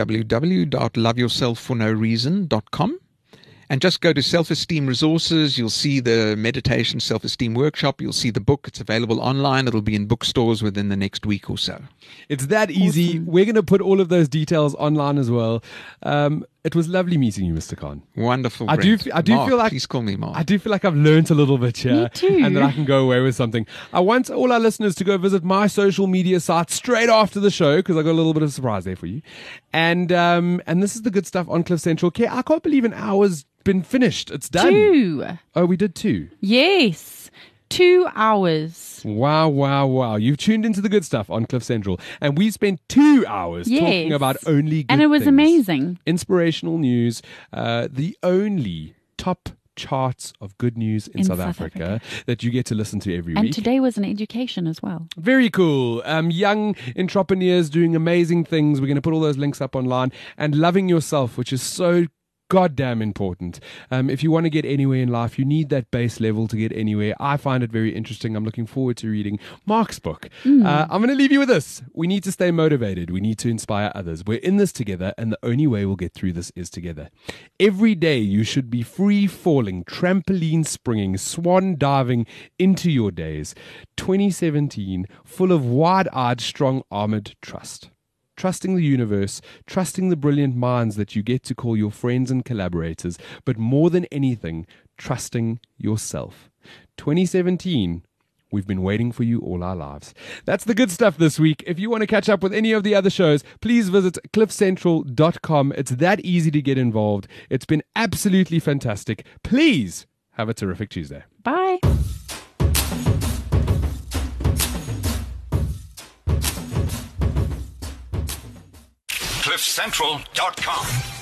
www.loveyourselffornoreason.com. And just go to Self-Esteem Resources. You'll see the meditation self-esteem workshop. You'll see the book. It's available online. It'll be in bookstores within the next week or so. It's that easy. We're going to put all of those details online as well. It was lovely meeting you, Mr. Khan. Wonderful. I do Brent. feel Mark, like please call me Mark. I do feel like I've learned a little bit here, Me too. and that I can go away with something. I want all our listeners to go visit my social media site straight after the show because I got a little bit of a surprise there for you. And this is the good stuff on Cliff Central Care. I can't believe an hour's been finished. It's done. 2. Oh, we did 2. Yes. 2 hours. Wow, wow, wow. You've tuned into the good stuff on Cliff Central. And we spent 2 hours talking Yes. about only good And it was things. amazing. Inspirational news. The only top charts of good news in South Africa that you get to listen to every And week. today was an education as well. Very cool. Young entrepreneurs doing amazing things. We're going to put all those links up online. And loving yourself, which is so goddamn important. If you want to get anywhere in life, you need that base level to get anywhere. I find it very interesting. I'm looking forward to reading Mark's book. I'm going to leave you with this. We need to stay motivated. We need to inspire others. We're in this together, and the only way we'll get through this is together. Every day you should be free falling, trampoline springing, swan diving into your days. 2017, full of wide-eyed, strong-armored trust. Trusting the universe, trusting the brilliant minds that you get to call your friends and collaborators, but more than anything, trusting yourself. 2017, we've been waiting for you all our lives. That's the good stuff this week. If you want to catch up with any of the other shows, please visit cliffcentral.com. It's that easy to get involved. It's been absolutely fantastic. Please have a terrific Tuesday. Bye. CliffCentral.com.